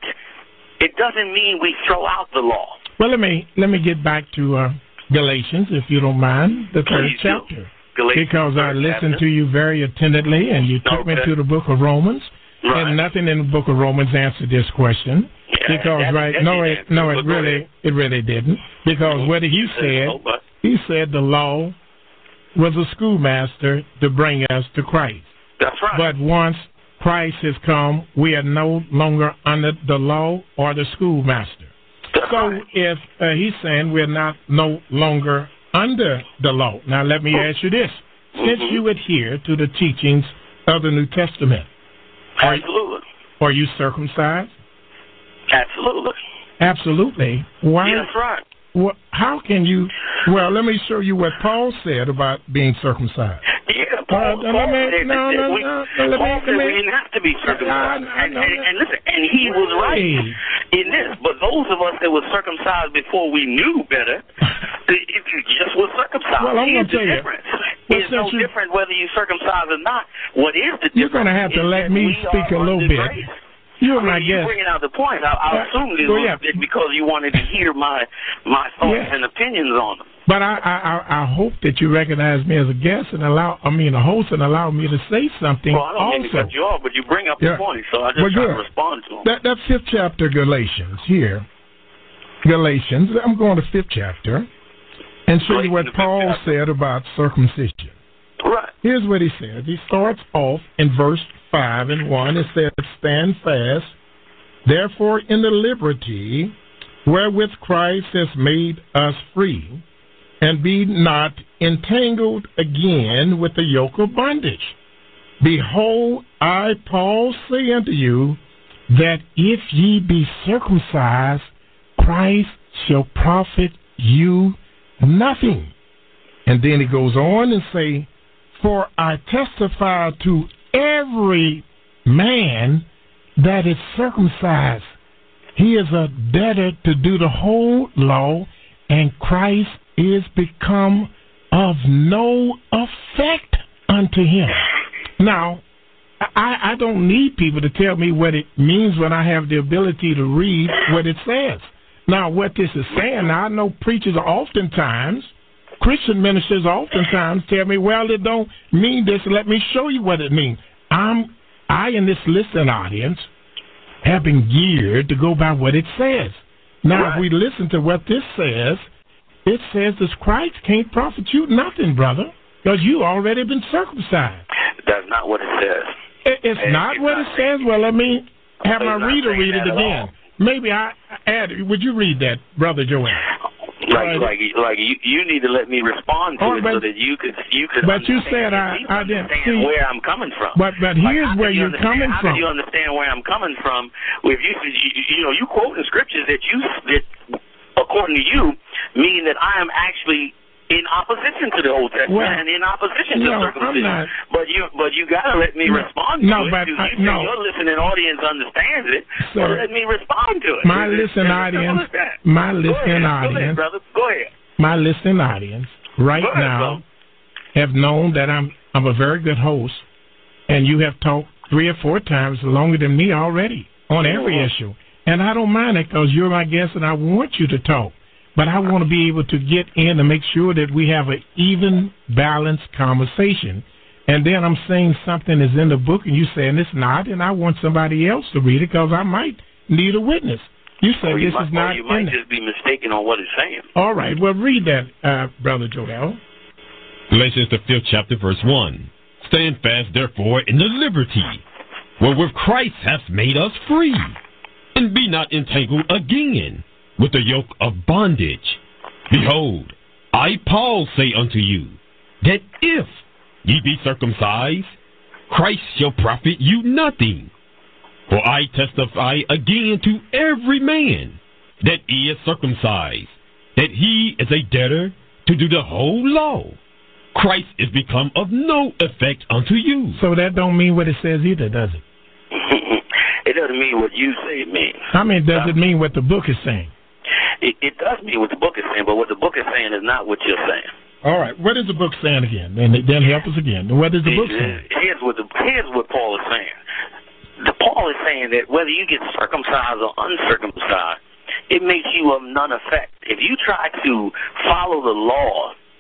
it doesn't mean we throw out the law. Well, let me let me get back to uh, Galatians, if you don't mind, the third Please chapter, Galatians, because I listened chapter. to you very attentively, and you took okay. me to the book of Romans, right. and nothing in the book of Romans answered this question. Yeah, because that, right, that no, it no, it really it really didn't. Because mm-hmm. what he said, oh, but. he said the law was a schoolmaster to bring us to Christ. That's right. But once Christ has come, we are no longer under the law or the schoolmaster. So if uh, he's saying we're not no longer under the law. Now let me ask you this. Since mm-hmm. you adhere to the teachings of the New Testament, are, Absolutely. are you circumcised? Absolutely. Absolutely. Why? Yeah, that's right. Well, how can you? Well, let me show you what Paul said about being circumcised. Yeah, Paul, uh, Paul me, said no, that no, we, no, no, Paul me, said me, we didn't have to be circumcised. I, I, and, and, and listen, and he was right in this. But those of us that were circumcised before we knew better, it, it just was circumcised. Well, I'm Here's gonna tell the you. difference. Well, it's no you, different whether you're circumcised or not. What is the difference? You're going to have to let me speak a little bit. Grace. You're I mean, my you're guest. bringing out the point. I, I yeah. assumed it well, was yeah. because you wanted to hear my my thoughts yeah. and opinions on them. But I, I, I hope that you recognize me as a guest and allow, I mean, a host, and allow me to say something. Well, I don't also. mean to cut you off, but you bring up yeah. the point, so I just well, try good. to respond to them. That, that fifth chapter, Galatians, here, Galatians. I'm going to fifth chapter and show you what Paul said about circumcision. Right. Here's what he says. He starts off in verse five and one. It says, "Stand fast, therefore, in the liberty wherewith Christ has made us free, and be not entangled again with the yoke of bondage. Behold, I, Paul, say unto you, that if ye be circumcised, Christ shall profit you nothing." And then he goes on and say, "For I testify to every man that is circumcised, he is a debtor to do the whole law, and Christ is become of no effect unto him." Now, I, I don't need people to tell me what it means when I have the ability to read what it says. Now, what this is saying, now I know preachers are oftentimes, Christian ministers oftentimes tell me, well, it don't mean this. Let me show you what it means. I'm, I, in this listening audience, have been geared to go by what it says. Now, right. If we listen to what this says, it says that Christ can't profit you nothing, brother, because you already been circumcised. That's not what it says. It, it's it, not it's what not it says. Well, let me have it's my reader read it again. Maybe I add. Would you read that, Brother Joel? Like, like, like you, you need to let me respond to oh, it but, so that you could, you could. But you said I, I didn't see where I'm coming from. But, but here's like, where you you're coming how from. How do you understand where I'm coming from? If you, you, you know, you quote the scriptures that you, that according to you, mean that I am actually in opposition to the Old Testament well, and in opposition no, to circumcision. I'm not. But you, but you gotta let me no, respond to no, it. But, you, uh, you no, your listening audience understands it. So let me respond to it. My it's, listening it's audience, my listening ahead, audience, go ahead, brother. Go ahead. My listening audience right go ahead, now bro. have known that I'm I'm a very good host, and you have talked three or four times longer than me already on every mm-hmm. issue, and I don't mind it because you're my guest and I want you to talk. But I want to be able to get in and make sure that we have an even, balanced conversation. And then I'm saying something is in the book and you saying it's not, and I want somebody else to read it because I might need a witness. You say or you this might, is not or you in might it. just be mistaken on what it's saying. All right. Well, read that, uh, Brother Joel. Galatians, the fifth chapter, verse one. "Stand fast, therefore, in the liberty wherewith Christ hath made us free, and be not entangled again with the yoke of bondage. Behold, I, Paul, say unto you, that if ye be circumcised, Christ shall profit you nothing. For I testify again to every man that is circumcised, that he is a debtor to do the whole law. Christ is become of no effect unto you." So that don't mean what it says either, does it? It doesn't mean what you say it means. I mean, does it mean what the book is saying? It, it does mean what the book is saying, but what the book is saying is not what you're saying. All right. What is the book saying again? And then help us again. What is the book saying? Here's what, the, here's what Paul is saying. The Paul is saying that whether you get circumcised or uncircumcised, it makes you of none effect. If you try to follow the law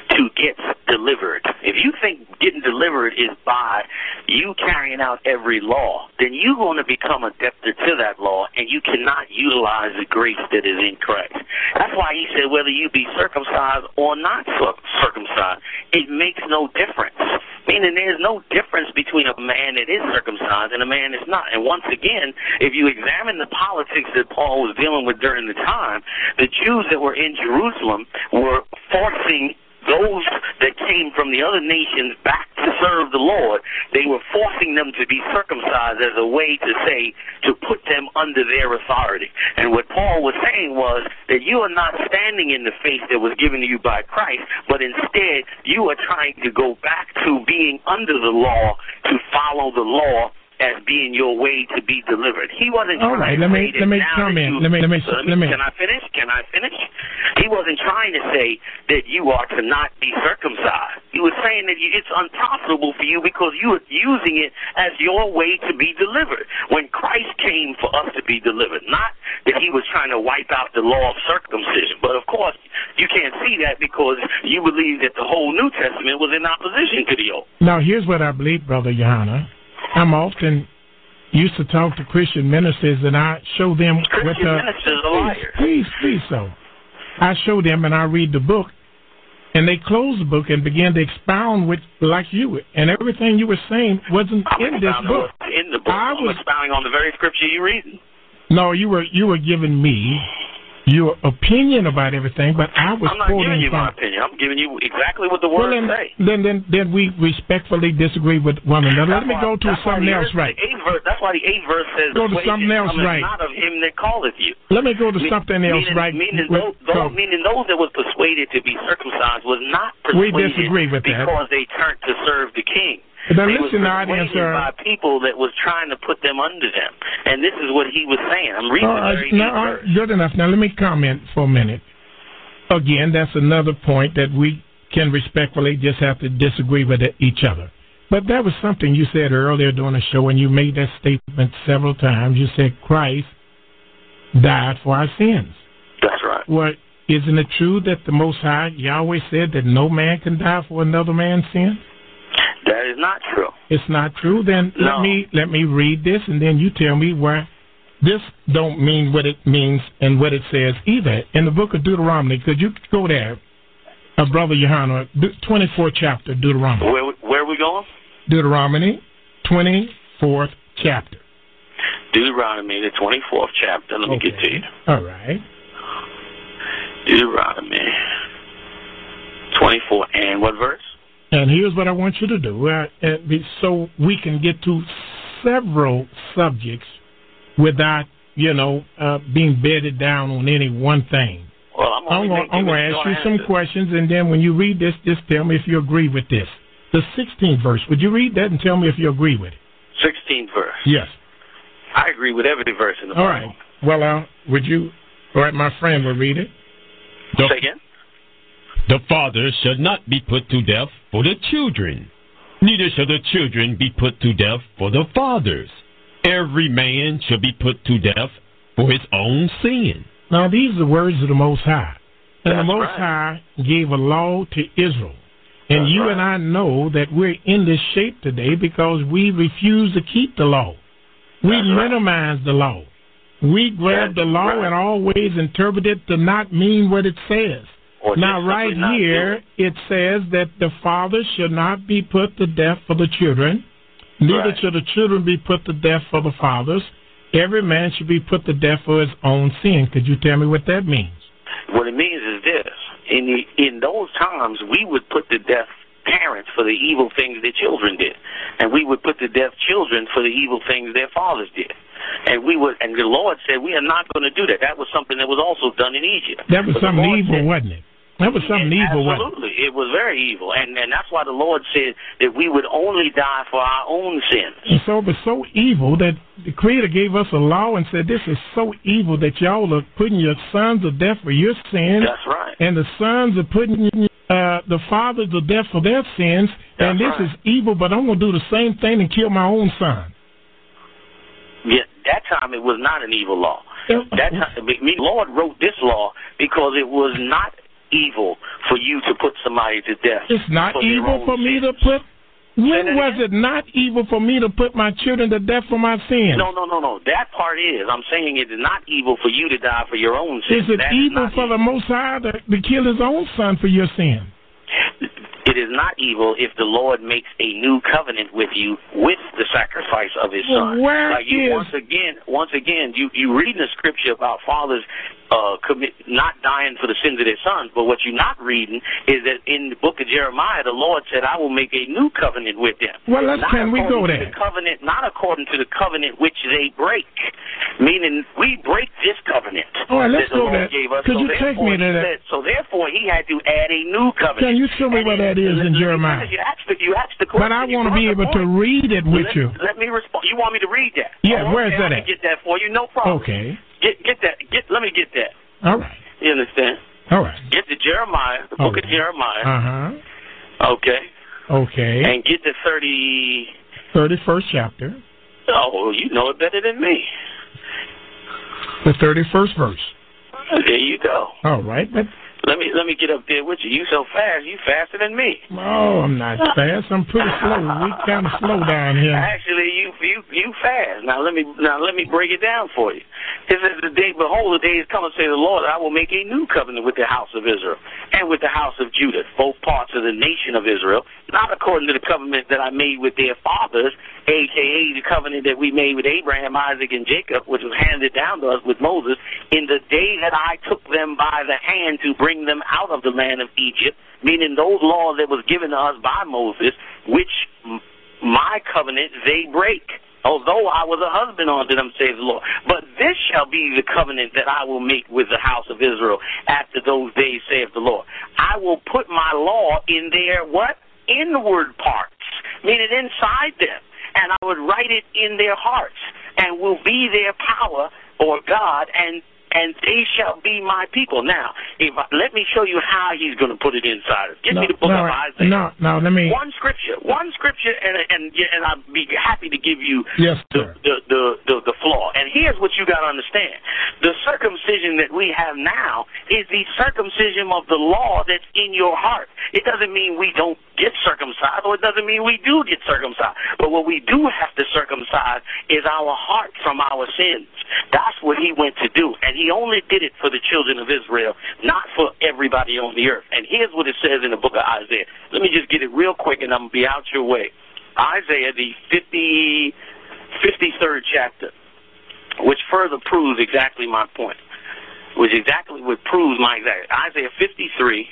to get delivered. If you think getting delivered is by you carrying out every law, then you're going to become a debtor to that law, and you cannot utilize the grace that is in Christ. That's why he said whether you be circumcised or not circumcised, it makes no difference. Meaning there's no difference between a man that is circumcised and a man that's not. And once again, if you examine the politics that Paul was dealing with during the time, the Jews that were in Jerusalem were forcing those that came from the other nations back to serve the Lord. They were forcing them to be circumcised as a way to say, to put them under their authority. And what Paul was saying was that you are not standing in the faith that was given to you by Christ, but instead you are trying to go back to being under the law, to follow the law as being your way to be delivered. He wasn't All trying right, let to me say let me that comment. you, Let me let me so let let me. Can I finish? Can I finish? He wasn't trying to say that you are to not be circumcised. He was saying that you, it's unprofitable for you because you are using it as your way to be delivered. When Christ came for us to be delivered, not that he was trying to wipe out the law of circumcision. But of course, you can't see that because you believe that the whole New Testament was in opposition to the old. Now, here's what I believe, Brother Johanna. I'm often used to talk to Christian ministers, and I show them Christian what the ministers are liars. Please, please, so. I show them, and I read the book, and they close the book and begin to expound with like you, and everything you were saying wasn't I'm in this book. In the book, I I'm was expounding on the very scripture you're reading. No, you were you were giving me your opinion about everything, but I was I'm not quoting giving you from, my opinion. I'm giving you exactly what the well, words then, say. then, then, then we respectfully disagree with one another. That's Let me why, go to something else right. The eighth verse, that's why the eighth verse says, Go to "Persuasion something else cometh right. not of him that calleth you." Let me go to Me- something else meaning, right. Meaning, with- those, those, so, meaning those that was persuaded to be circumcised was not We persuaded disagree with that. because they turned to serve the king. Now They listen, was audience, persuaded uh, by people that was trying to put them under them. And this is what he was saying. I'm reading all the right, very now, eighth all verse. right, good enough. Now let me comment for a minute. Again, that's another point that we can respectfully just have to disagree with each other. But that was something you said earlier during the show, and you made that statement several times. You said Christ died for our sins. That's right. Well, isn't it true that the Most High, Yahweh, said that no man can die for another man's sin? That is not true. It's not true. Then No. let me let me read this, and then you tell me where this don't mean what it means and what it says either. In the book of Deuteronomy, could you go there, uh, Brother Johanna, twenty-fourth chapter, Deuteronomy. Where, where are we going? Deuteronomy, twenty-fourth chapter. Deuteronomy, the twenty-fourth chapter. Let me Okay. get to you. All right. Deuteronomy twenty-four, and what verse? And here's what I want you to do, uh, uh, be- so we can get to several subjects without, you know, uh, being bedded down on any one thing. Well, I'm I'm only going making to it ask you short some answer. questions, and then when you read this, just tell me if you agree with this. The sixteenth verse. Would you read that and tell me if you agree with it? sixteenth verse. Yes. I agree with every verse in the All Bible. right. Well, uh, would you? All right, my friend will read it. The, Say again? the father shall not be put to death for the children, neither shall the children be put to death for the fathers. Every man shall be put to death for his own sin. Now, these are the words of the Most High. And the That's Most right. High gave a law to Israel. And That's you right. and I know that we're in this shape today because we refuse to keep the law. We That's right. minimize the law. We grab That's the law right. and always interpret it to not mean what it says. Or Now, just right simply not do here, it. it says that the father should not be put to death for the children, neither Right. should the children be put to death for the fathers. Every man should be put to death for his own sin. Could you tell me what that means? What it means is this. In the, in those times, we would put to death parents for the evil things their children did. And we would put to death children for the evil things their fathers did. And we would, and the Lord said, we are not going to do that. That was something that was also done in Egypt. That was But the something Lord evil, said- wasn't it? That was something Yeah, evil, wasn't it? absolutely. It was very evil. And, and that's why the Lord said that we would only die for our own sins. And so it was so evil that the Creator gave us a law and said, this is so evil that y'all are putting your sons to death for your sins. That's right. And the sons are putting uh, the fathers to death for their sins. and That's this right. is evil, but I'm going to do the same thing and kill my own son. Yeah, that time it was not an evil law. That time, the Lord wrote this law because it was not evil for you to put somebody to death. It's not for evil for me to put. When was it not evil for me to put my children to death for my sins? No, no, no, no. That part is. I'm saying it is not evil for you to die for your own sins. Is it that evil is for evil. the Most High to, to kill his own son for your sin? It is not evil if the Lord makes a new covenant with you with the sacrifice of his well, son. Where like you, is... once again, once again, you, you read in the scripture about fathers uh, commit, not dying for the sins of their sons, but what you're not reading is that in the book of Jeremiah, the Lord said, I will make a new covenant with them. Well, let's, not can we go to there? The covenant, not according to the covenant which they break, meaning we break this covenant. All right, let's that the go Lord there. gave us. Could so you take me to that? Said, so therefore, he had to add a new covenant. Can you show me and where it, that is in let, Jeremiah? You asked, the, you asked the question. But I want to be able to read it with let, you. Let me respond. You want me to read that? Yeah, oh, where is okay, that I at? can get that for you, no problem. Okay. Get get that. Get. Let me get that. All right. You understand? All right. Get to Jeremiah, the book okay. of Jeremiah. Uh-huh. Okay. Okay. And get to thirty... thirty-first chapter. Oh, you know it better than me. The thirty-first verse. There you go. All right, but... Let me let me get up there with you. You so fast. You faster than me. Oh, I'm not fast. I'm pretty slow. We kind of slow down here. Actually, you you you fast. Now let me now let me break it down for you. It says, "The day, behold, the day is coming, say the Lord, I will make a new covenant with the house of Israel and with the house of Judah, both parts of the nation of Israel, not according to the covenant that I made with their fathers, aka the covenant that we made with Abraham, Isaac, and Jacob, which was handed down to us with Moses, in the day that I took them by the hand to bring them out of the land of Egypt," meaning those laws that was given to us by Moses, which m- my covenant they break, although I was a husband unto them, says the Lord. But this shall be the covenant that I will make with the house of Israel after those days, saith the Lord. I will put my law in their what? Inward parts, meaning inside them, and I would write it in their hearts, and will be their power or God, and and they shall be my people. Now, if I, let me show you how he's going to put it inside us. Give no, me the book no, of Isaiah. No, no, let me... One scripture, one scripture, and and and I'd be happy to give you yes, the, the, the, the, the flaw. And here's what you got to understand. The circumcision that we have now is the circumcision of the law that's in your heart. It doesn't mean we don't get circumcised, or it doesn't mean we do get circumcised. But what we do have to circumcise is our heart from our sins. That's what he went to do. And he only did it for the children of Israel, not for everybody on the earth. And here's what it says in the book of Isaiah. Let me just get it real quick, and I'm going to be out your way. Isaiah, the fifty, fifty-third chapter, which further proves exactly my point, which exactly what proves my exact. Isaiah fifty-three,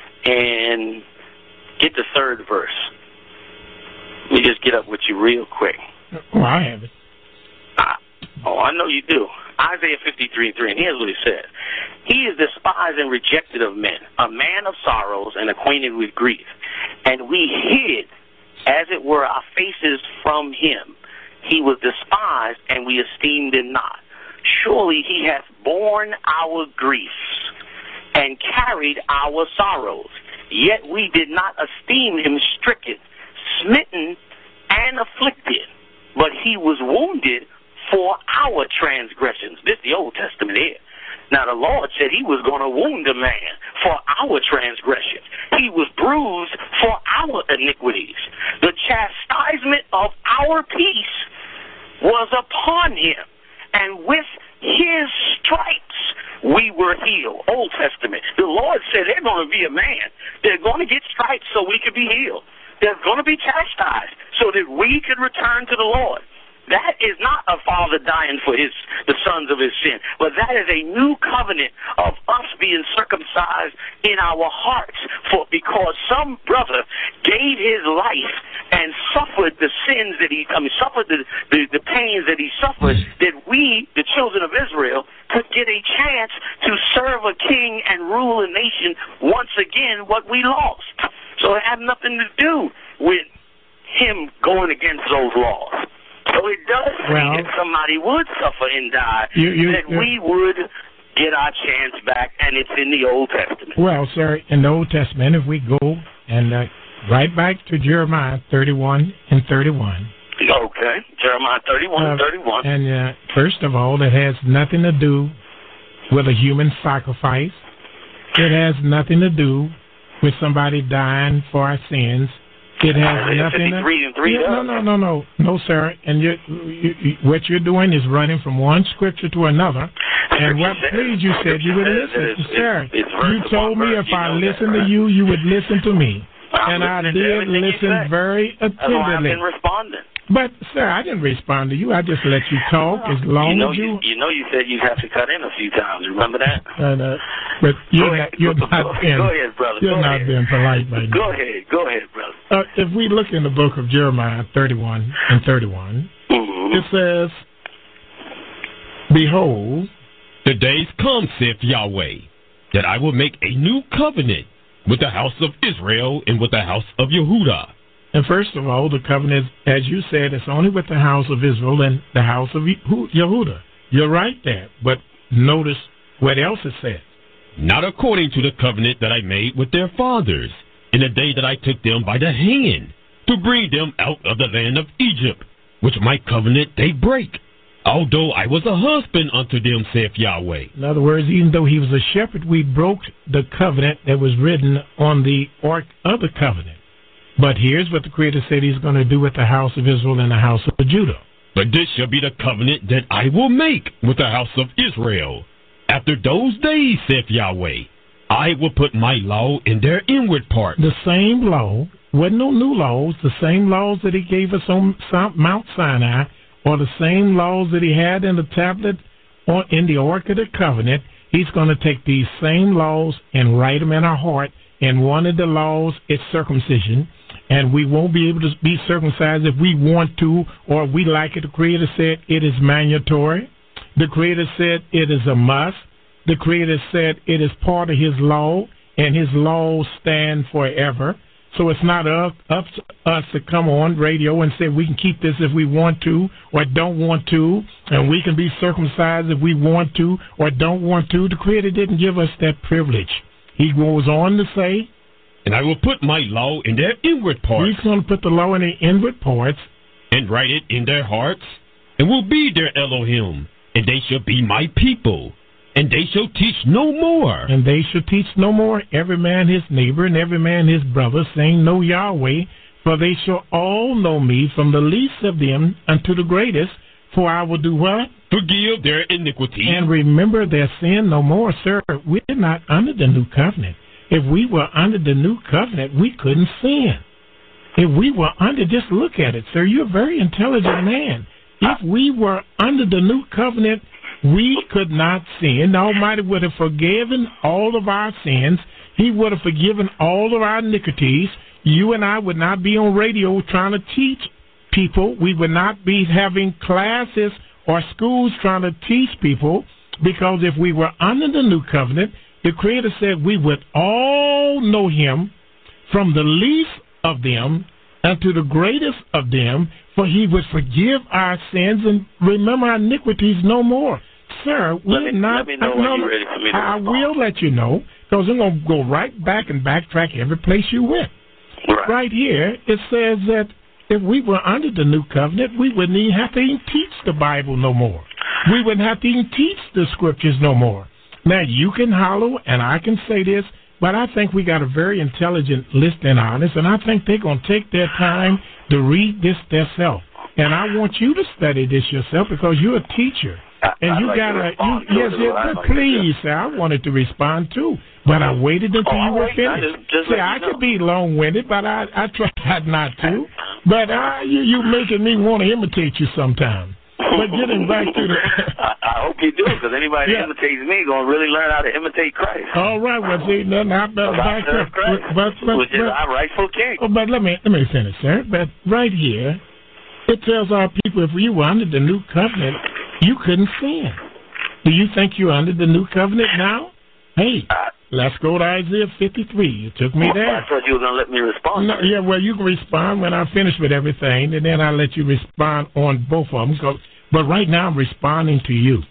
and get the third verse. Let me just get up with you real quick. Oh, I have it. I, oh, I know you do. Isaiah fifty-three, three, and here's what he says. He is despised and rejected of men, a man of sorrows and acquainted with grief. And we hid, as it were, our faces from him. He was despised, and we esteemed him not. Surely he hath borne our griefs and carried our sorrows. Yet we did not esteem him stricken, smitten, and afflicted. But he was wounded for our transgressions. This is the Old Testament here. Now the Lord said he was going to wound a man for our transgressions. He was bruised for our iniquities. The chastisement of our peace was upon him, and with his stripes we were healed. Old Testament. The Lord said they're going to be a man. They're going to get stripes so we could be healed. They're going to be chastised so that we could return to the Lord. That is not a father dying for his the sons of his sin, but that is a new covenant of us being circumcised in our hearts, for because some brother gave his life and suffered the sins that he, I mean, suffered the, the, the pains that he suffered, that we, the children of Israel, could get a chance to serve a king and rule a nation once again, what we lost. So it had nothing to do with him going against those laws. So it does say well, that somebody would suffer and die, you, you, that we would get our chance back, and it's in the Old Testament. Well, sir, in the Old Testament, if we go and uh, right back to Jeremiah thirty-one and thirty-one. Okay, Jeremiah thirty-one uh, and thirty-one. And uh, first of all, it has nothing to do with a human sacrifice. It has nothing to do with somebody dying for our sins. It has Isaiah nothing. fifty-three and three Yeah, no, does. no, no, no, no, sir. And you, you, you, what you're doing is running from one scripture to another. And what, please, you said you would listen, it's, sir. It's, it's you told me if you I know listened that, right? to you, you would listen to me, I'm and I listening to did everything you listen say. very That's why I've attentively. been responding. But, sir, I didn't respond to you. I just let you talk as long You know, as you, you. you know, you said you'd have to cut in a few times. Remember that? And, uh, but you're Go not, ahead. you're Go- not go- being. go ahead, brother. You're Go not ahead. being polite right now. Go ahead. Go ahead, brother. Uh, if we look in the book of Jeremiah thirty-one and thirty-one, Mm-hmm. it says, "Behold, The days come, saith Yahweh, that I will make a new covenant with the house of Israel and with the house of Yehudah." and first of all, the covenant, as you said, it's only with the house of Israel and the house of Yehu- Yehudah. You're right there, but notice what else it says. Not according to the covenant that I made with their fathers, in the day that I took them by the hand, to bring them out of the land of Egypt, which my covenant they break, although I was a husband unto them, saith Yahweh. In other words, even though he was a shepherd, we broke the covenant that was written on the Ark of the Covenant. But here's what the Creator said he's going to do with the house of Israel and the house of Judah. But this shall be the covenant that I will make with the house of Israel. After those days, saith Yahweh, I will put my law in their inward part. The same law, wasn't no new laws, the same laws that he gave us on Mount Sinai, or the same laws that he had in the tablet or in the Ark of the Covenant. He's going to take these same laws and write them in our heart. And one of the laws is circumcision. And we won't be able to be circumcised if we want to or we like it. The Creator said it is mandatory. The Creator said it is a must. The Creator said it is part of His law, and His laws stand forever. So it's not up, up to us to come on radio and say we can keep this if we want to or don't want to, and we can be circumcised if we want to or don't want to. The Creator didn't give us that privilege. He goes on to say, And I will put my law in their inward parts, He's going to put the law in the inward parts, and write it in their hearts, and will be their Elohim, and they shall be my people, and they shall teach no more. and they shall teach no more every man his neighbor and every man his brother, saying, Know Yahweh, for they shall all know me, from the least of them unto the greatest. For I will do what? Forgive their iniquity. And remember their sin no more. Sir, we're not under the new covenant. If we were under the new covenant, we couldn't sin. If we were under, just look at it, sir. You're a very intelligent man. If we were under the new covenant, we could not sin. The Almighty would have forgiven all of our sins. He would have forgiven all of our iniquities. You and I would not be on radio trying to teach people. We would not be having classes or schools trying to teach people, because if we were under the new covenant, the Creator said we would all know Him, from the least of them unto the greatest of them, for He would forgive our sins and remember our iniquities no more. Sir, we're Let me, not. let me know I, when no, you're ready for me to I respond. will let you know, because I'm going to go right back and backtrack every place you went. Right. Right here, it says that if we were under the new covenant, we wouldn't even have to even teach the Bible no more. We wouldn't have to even teach the scriptures no more. Now, you can holler, and I can say this, but I think we got a very intelligent listening audience, and I think they're going to take their time to read this themselves. And I want you to study this yourself, because you're a teacher. I, And I'd you like got to to, respond you, to yes, it, yes, I'd but like to please, sir, I wanted to respond too, but I waited until Oh, you I'll were wait. I finished. just- just See, let I you know. could be long-winded, but I, I tried not to. But uh, you, you making me want to imitate you sometime. But getting back to the... I, I hope you do, because anybody Yeah. that imitates me going to really learn how to imitate Christ. All right, well, see, then I better Because I back serve up. Christ, But, but, which is but, our rightful king. oh, but let me let me finish, sir. But right here, it tells our people if you were under the new covenant, you couldn't sin. Do you think you're under the new covenant now? Hey, let's go to Isaiah fifty-three. You took me there. I thought you were going to let me respond. No, yeah, well, you can respond when I finish with everything, and then I'll let you respond on both of them. So, but right now, I'm responding to you.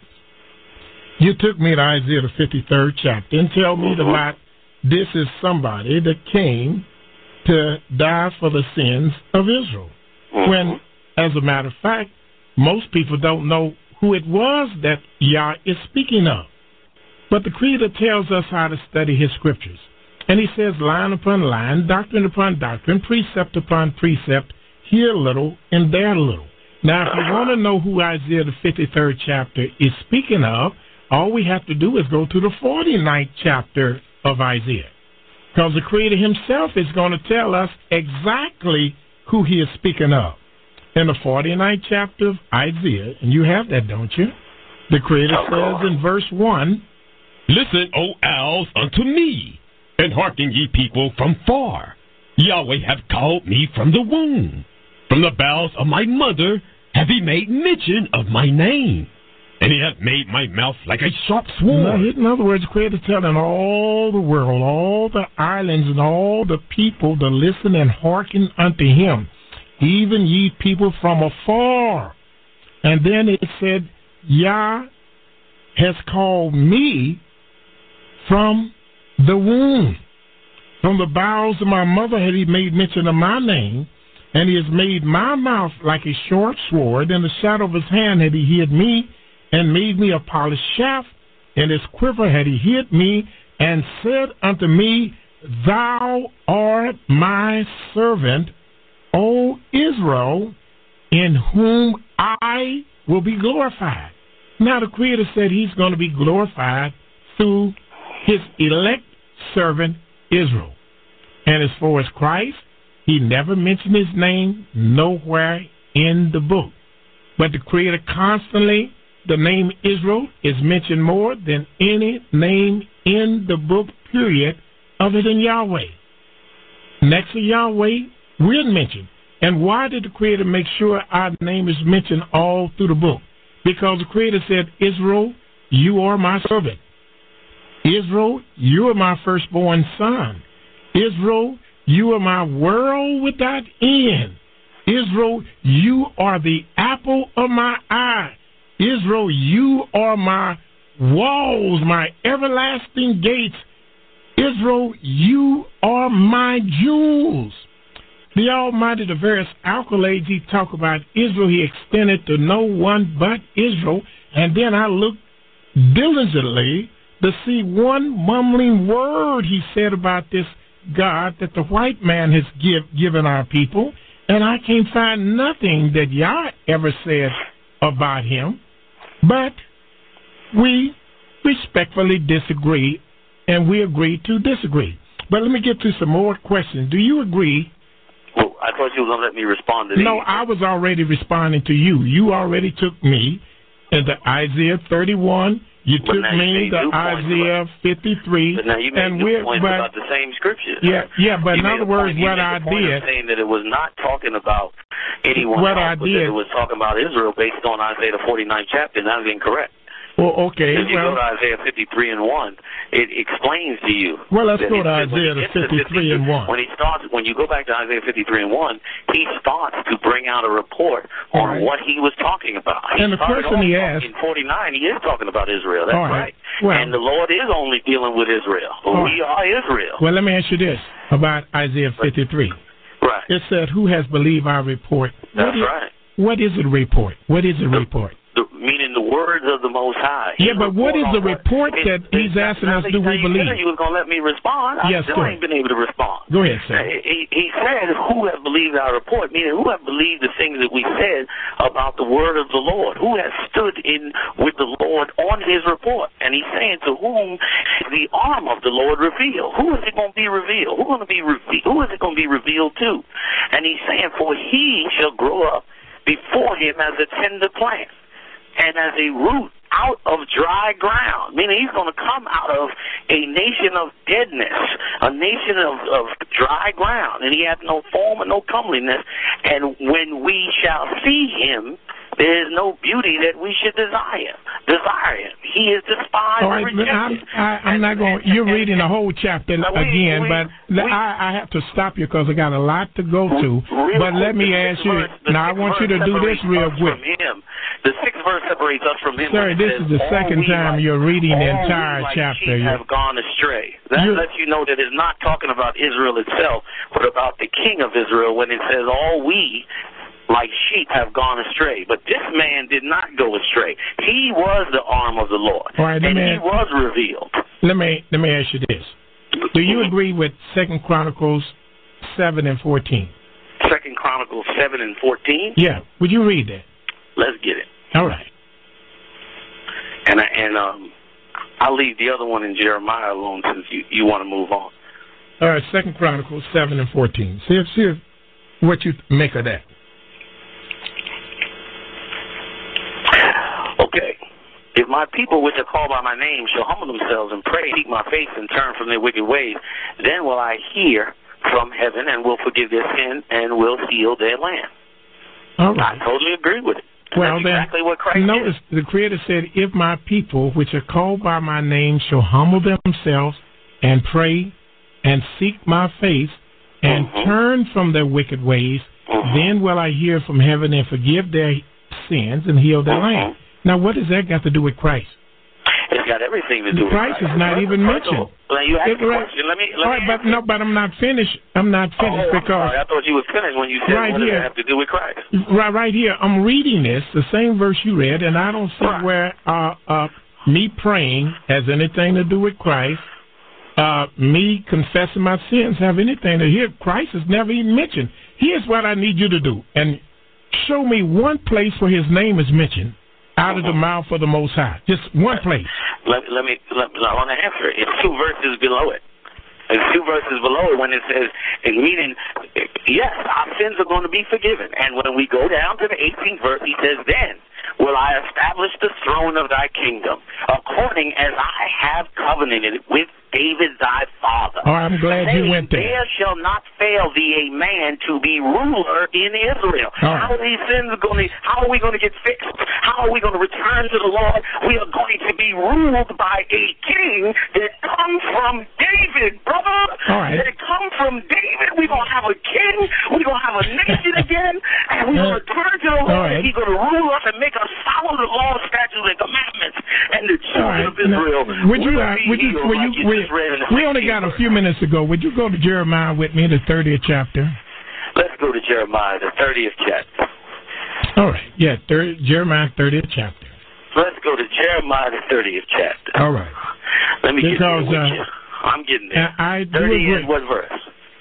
You took me to Isaiah, the fifty-third chapter, and tell me Mm-hmm. about this is somebody that came to die for the sins of Israel. Mm-hmm. When, as a matter of fact, most people don't know who it was that Yah is speaking of. But the Creator tells us how to study his scriptures. And he says line upon line, doctrine upon doctrine, precept upon precept, here a little and there a little. Now, if you want to know who Isaiah the fifty-third chapter is speaking of, all we have to do is go to the forty-ninth chapter of Isaiah. Because the Creator himself is going to tell us exactly who he is speaking of. In the forty-ninth chapter of Isaiah, and you have that, don't you? The Creator says in verse one, Listen, O owls, unto me, and hearken ye people from far. Yahweh hath called me from the womb. From the bowels of my mother hath he made mention of my name. And he hath made my mouth like a sharp sword. In other words, the Creator telling all the world, all the islands, and all the people to listen and hearken unto him, even ye people from afar. And then it said, Yah has called me from the womb. From the bowels of my mother had he made mention of my name, and he has made my mouth like a short sword. In the shadow of his hand had he hid me, and made me a polished shaft. In his quiver had he hid me, and said unto me, Thou art my servant, O Israel, in whom I will be glorified. Now the Creator said he's going to be glorified through his elect servant Israel. And as far as Christ, he never mentioned his name nowhere in the book. But the Creator constantly, the name Israel is mentioned more than any name in the book, period, other than Yahweh. Next to Yahweh, we're mentioned. And why did the Creator make sure our name is mentioned all through the book? Because the Creator said, Israel, you are my servant. Israel, you are my firstborn son. Israel, you are my world without end. Israel, you are the apple of my eye. Israel, you are my walls, my everlasting gates. Israel, you are my jewels. The Almighty, the various accolades he talked about Israel, he extended to no one but Israel. And then I looked diligently to see one mumbling word he said about this God that the white man has give, given our people. And I can't find nothing that Yah ever said about him. But we respectfully disagree, and we agree to disagree. But let me get to some more questions. Do you agree? Well, I thought you were going to let me respond to these. No, I was already responding to you. You already took me into Isaiah thirty-one. You but took me to Isaiah fifty-three. But now you made and new we're, points but, about the same scriptures. Yeah, yeah, but you in other words, point, what I did... saying that it was not talking about anyone what else, I but did, that it was talking about Israel based on Isaiah the forty-ninth chapter, and that was incorrect. Well, okay. If you well, go to Isaiah fifty-three and one, it explains to you. Well, let's go to it, Isaiah the fifty-three and one. When he starts, when you go back to Isaiah fifty-three and one, he starts to bring out a report on right. what he was talking about. He and the question he asked in forty-nine, he is talking about Israel. That's all right. right. Well, and the Lord is only dealing with Israel. Well, we right. are Israel. Well, let me ask you this about Isaiah fifty-three. Right. It said, "Who has believed our report?" That's what is, right. What is a report? What is a the, report? The, meaning the words of the Most High. Yeah, but what is the report what, that he's asking us, do we believe? You was going to let me respond. I yes, still go ain't been able to respond. Go ahead, sir. He, he said, who has believed our report? Meaning, who have believed the things that we said about the word of the Lord? Who has stood in with the Lord on his report? And he's saying, to whom the arm of the Lord revealed? Who is it going to be revealed? Who going to be revealed? Who is it going to be revealed to? And he's saying, for he shall grow up before him as a tender plant, and as a root out of dry ground, meaning he's going to come out of a nation of deadness, a nation of, of dry ground, and he hath no form and no comeliness, and when we shall see him, there is no beauty that we should desire. Desire him. He is despised All right, and rejected. I'm, I, I'm not going. You're and, reading the whole chapter we, again, we, but we, I, I have to stop you because I got a lot to go to. Real but let me ask you. Verse, now I want you to do this real quick. Him. The sixth verse separates us from him. Sir, this says, is the second time like, you're reading the entire like chapter. Sheep have gone astray. That you're, lets you know that it's not talking about Israel itself, but about the king of Israel when it says all we like sheep have gone astray. But this man did not go astray. He was the arm of the Lord, All right, and me, he was revealed. Let me let me ask you this: do you agree with Second Chronicles seven and fourteen? Second Chronicles seven and fourteen. Yeah, would you read that? Let's get it. All right. And I, and um, I'll leave the other one in Jeremiah alone since you, you want to move on. All right, Second Chronicles seven and fourteen. See if see if, what you make of that. Okay. If my people which are called by my name shall humble themselves and pray, seek my face, and turn from their wicked ways, then will I hear from heaven and will forgive their sin and will heal their land. All right. I totally agree with it. And well, that's then, exactly what Christ notice is. the Creator said, if my people which are called by my name shall humble themselves and pray and seek my face and mm-hmm. turn from their wicked ways, mm-hmm. then will I hear from heaven and forgive their sins and heal their mm-hmm. land. Now, what does that got to do with Christ? It's got everything to do with Christ. Christ is not even mentioned. Well, you asked it, the question. Let me. Let all right, me but no, but I'm not finished. I'm not finished oh, I'm because sorry. I thought you were finished when you said right what here, does it have to do with Christ? Right, right here. I'm reading this, the same verse you read, and I don't see right. where uh, uh, me praying has anything to do with Christ. Uh, me confessing my sins have anything to do. Christ is never even mentioned. Here's what I need you to do, and show me one place where His name is mentioned out of the mouth of the Most High. Just one place. Let, let me. Let, I want to answer it. It's two verses below it. It's two verses below it when it says, meaning, yes, our sins are going to be forgiven. And when we go down to the eighteenth verse, He says, then will I establish the throne of thy kingdom, according as I have covenanted with David thy father. Oh, I'm glad saying, you went there. There shall not fail thee a man to be ruler in Israel. Oh. How are these sins going to, how are we going to get fixed? How are we going to return to the Lord? We are going to be ruled by a king that comes from David, brother. All right. That come from David. We're going to have a king. We're going to have a nation again. And we're going to turn to the Lord. Right. And He's going to rule us and make us follow the law, statutes, and commandments. And the children right. of Israel now, would you, will uh, be would you, healed would like you, you would, just read in the we only got a few minutes to go. Would you go to Jeremiah with me, the thirtieth chapter? Let's go to Jeremiah, the thirtieth chapter. All right. Yeah, thirty, Jeremiah, thirtieth chapter. Let's go to Jeremiah, the thirtieth chapter. All right. Let me because, get there with uh, you. I'm getting there. I do thirty agree. is what verse?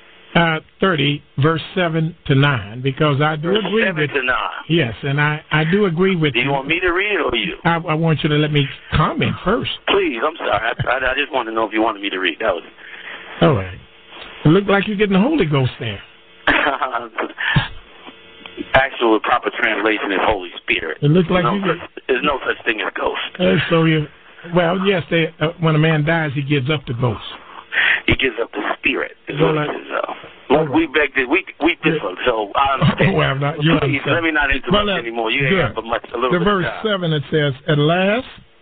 Uh, thirty, verse seven to nine, because I do verse agree seven with to nine. Yes, and I, I do agree with do you. Do you want me to read it or you? I, I want you to let me comment first. Please, I'm sorry. I, I, I just wanted to know if you wanted me to read. That was it. All right. It looked like you're getting the Holy Ghost there. Actual proper translation is Holy Spirit. It looks like no you such, get... There's no such thing as ghost. Uh, so you, well, yes, they, uh, when a man dies, he gives up the ghost. He gives up the spirit. Is well, what like, it is, uh, Look, we beg this. We we differ, so I understand. well, not, you Please, understand. let me not interrupt well, uh, anymore. You good. ain't have much, a little the bit verse of time. seven, it says, at last,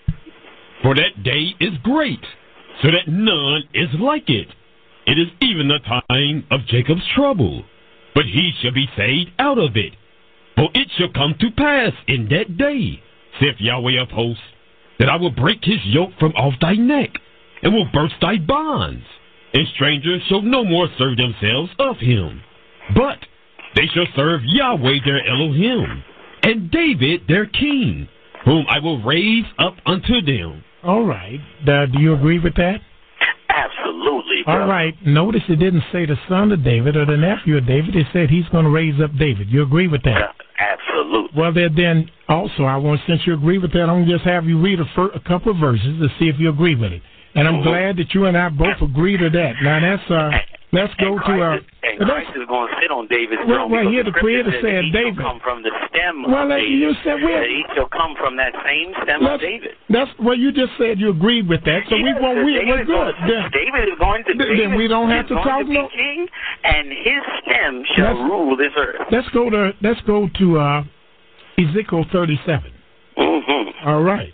for that day is great, so that none is like it. It is even the time of Jacob's trouble, but he shall be saved out of it. For it shall come to pass in that day, saith Yahweh of hosts, that I will break his yoke from off thy neck, and will burst thy bonds, and strangers shall no more serve themselves of him. But they shall serve Yahweh their Elohim, and David their king, whom I will raise up unto them. All right. Uh, do you agree with that? Absolutely. Bro. All right. Notice it didn't say the son of David or the nephew of David. It said he's going to raise up David. You agree with that? Yeah, absolutely. Well, then, then also, I want, since you agree with that, I'm going to just have you read a, fir- a couple of verses to see if you agree with it. And I'm mm-hmm. glad that you and I both agree to that. Now, that's, uh, let's go Christ to, uh, is, and Christ is going to sit on David's well, throne. Right here, the Creator said, said he David. Shall come from the stem well, of David. You said, well, that he shall come from that same stem let's, of David. That's well, you just said you agreed with that, so yes, we won't. We, we're good. Going, then, David is going to. Then David we don't have to talk to be no. king, and his stem shall let's, rule this earth. Let's go to let's go to uh, Ezekiel thirty-seven. Mm-hmm. All right.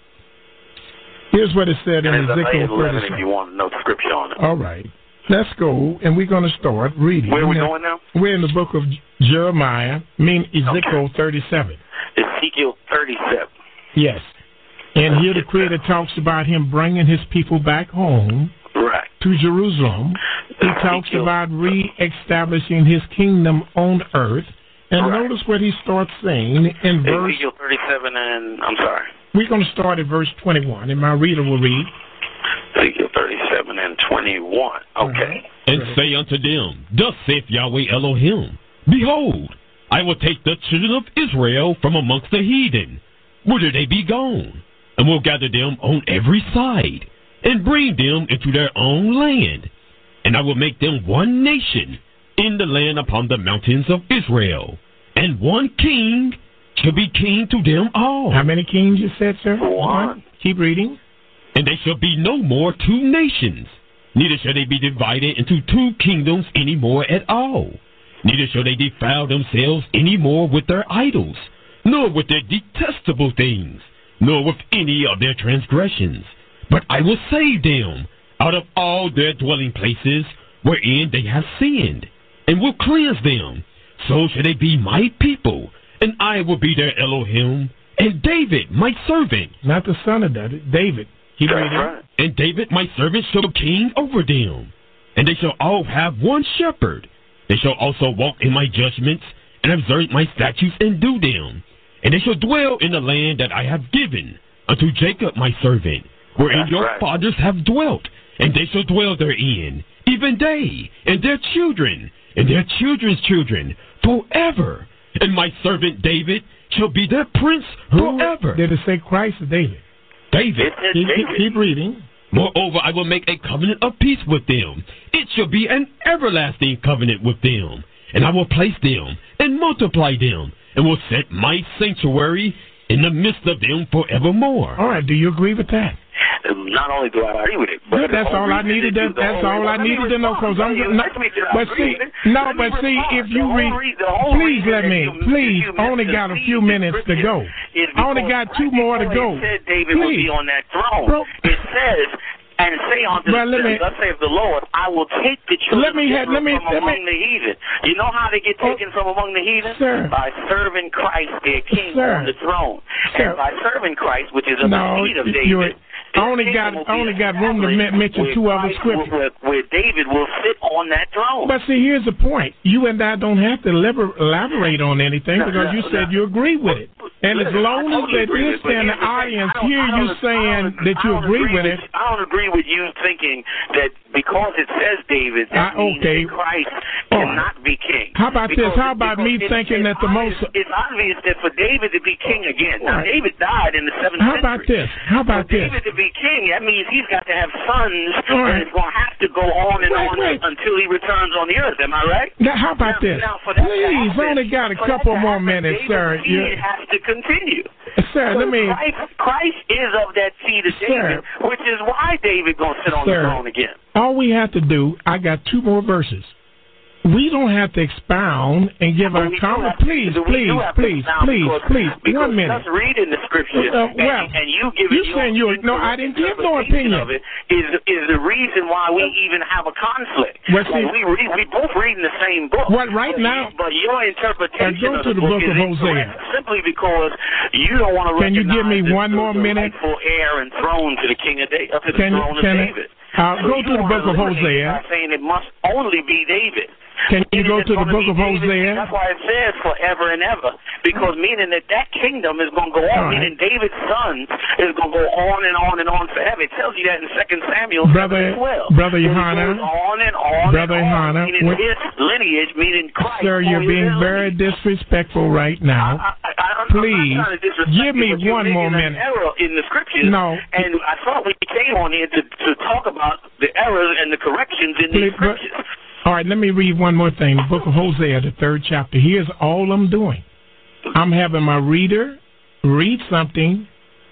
Here's what it said in and Ezekiel thirty-seven. If you want to know the scripture on it. All right. Let's go, and we're going to start reading. Where are we going now? We're in the book of Jeremiah, I mean Ezekiel okay. thirty-seven. Ezekiel thirty-seven. Yes. And here the Creator talks about him bringing his people back home right. to Jerusalem. He talks about re-establishing his kingdom on earth. And right. notice what he starts saying in verse... Ezekiel thirty-seven and... I'm sorry. We're going to start at verse twenty-one, and my reader will read. Ezekiel thirty-seven and twenty-one. Okay. Uh-huh. And say unto them, Thus saith Yahweh Elohim, Behold, I will take the children of Israel from amongst the heathen, whither they be gone, and will gather them on every side, and bring them into their own land. And I will make them one nation in the land upon the mountains of Israel, and one king shall be king to them all. How many kings you said, sir? One. Keep reading. And they shall be no more two nations, neither shall they be divided into two kingdoms any more at all. Neither shall they defile themselves any more with their idols, nor with their detestable things, nor with any of their transgressions. But I will save them out of all their dwelling places wherein they have sinned, and will cleanse them. So shall they be my people, and I will be their Elohim, and David my servant. Not the son of David, David. Keep reading. Right. And David my servant shall be king over them. And they shall all have one shepherd. They shall also walk in my judgments, and observe my statutes, and do them. And they shall dwell in the land that I have given unto Jacob my servant, wherein That's your right. fathers have dwelt, and they shall dwell therein, even they, and their children, and their children's children, forever. And my servant David shall be their prince forever. Did it say Christ or David? David. It says Keep, David. keep reading. Moreover, I will make a covenant of peace with them. It shall be an everlasting covenant with them. And I will place them and multiply them, and will set my sanctuary in the midst of them forevermore. All right, do you agree with that? Not only do I agree with it, but Good, that's all I needed to, that's all I needed to know, because I'm not, but see, no, but see, if you read, please let me, please, I only got a few minutes to go. I only got two more to go. It said David will be Please. on that throne. Bro. It says, and say unto Well, the let me- thus saith the Lord, I will take the children Let me of ha- Israel let me- from let me- among the heathen. You know how they get Oh, taken from among the heathen? sir. By serving Christ, their king, Sir. on the throne. Sir. And by serving Christ, which is of No, the seed of you- David. you- I their only got- kingdom will I only be got room to established men- mention where two other Christ scriptures. will- Where, where David will sit on that throne. But see, here's the point. You and I don't have to liber- elaborate on anything, No, because no, you said no. you agree with it. And as Listen, long I as totally that agree is with it, but in the here's the thing. audience I don't- hear I you don't- I saying don't- that I you don't agree with it, I don't agree with you thinking that because it says David, that I- means okay. that Christ All right. cannot be king. How about this? Because- How about me because thinking it's that the obvious- most- It's obvious that for David to be king again. Now, Right. David died in the seventh How century. about this? How about for this? David to be king, that means he's got to have sons, All right. and it's going to have to go on and Wait, on wait. until he returns on the earth. Am I right? Now, how about Now- this? now, for that to Please, happen- only got a for couple that to more happen, minutes, David's sir. seed You, has to continue. sir, let me. Christ, Christ is of that seed of Sir. David, which is why David going to sit on Sir. the throne again. All we have to do, I got two more verses. We don't have to expound and give But our we do comment. have to- Please, we please, do have to please, now please, because, please. because One minute. Just reading the scripture Uh, and, well, and you give you it saying your you- no, I didn't give no interpretation opinion. of it is is the reason why we even have a conflict. Well, like see- we read, we both reading the same book. What, right but now- you, but your interpretation Uh, go of to the, the book, book is of incorrect Hosea. simply because you don't want to Can you give me recognize one the, more the minute? rightful heir and throne to the king of David, to the Can you- throne can I- of David. uh, So go you to the wanna book of eliminate it Hosea. by saying it must only be David. Can you go It's to the gonna book be of David. Hosea? That's why it says forever and ever, because meaning that that kingdom is going to go on, All right. meaning David's sons is going to go on and on and on forever. It tells you that in Second Samuel Brother- as well. Brother So it Yohana, goes on and on Brother and on, Yohana, meaning when- his lineage, meaning Christ. Sir, you're or being his very lineage. disrespectful right now. I, I, I, I'm Please, not trying to disrespect give me you, but you're one more making an minute. error in the scriptures. No. And I thought we came on here to, to talk about the errors and the corrections in these Please, but- scriptures. All right, let me read one more thing. The book of Hosea, the third chapter. Here's all I'm doing. I'm having my reader read something.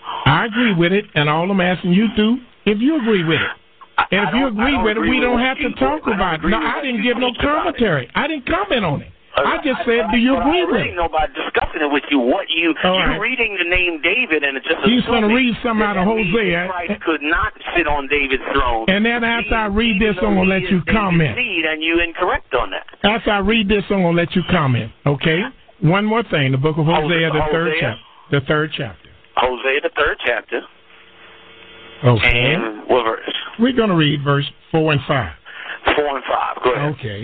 I agree with it, and all I'm asking you to, if you agree with it. And if you agree with it, we don't have to talk about it. No, I didn't give no commentary. I didn't comment on it. I just said, do you But agree I with already it? know by discussing it with you what you All you right. reading the name David and it's just He's gonna assuming read some that out of that means Hosea. Christ could not sit on David's throne. And then after I read this, I'm Even going to though let he you is David's comment. seed, and you incorrect on that. After I read this, I'm going to let you comment, okay? One more thing. The book of Hosea, the third Hosea? chapter. The third chapter. Hosea the third chapter Okay. and what verse? We're going to read verse four and five. Four and five. Go ahead. Okay.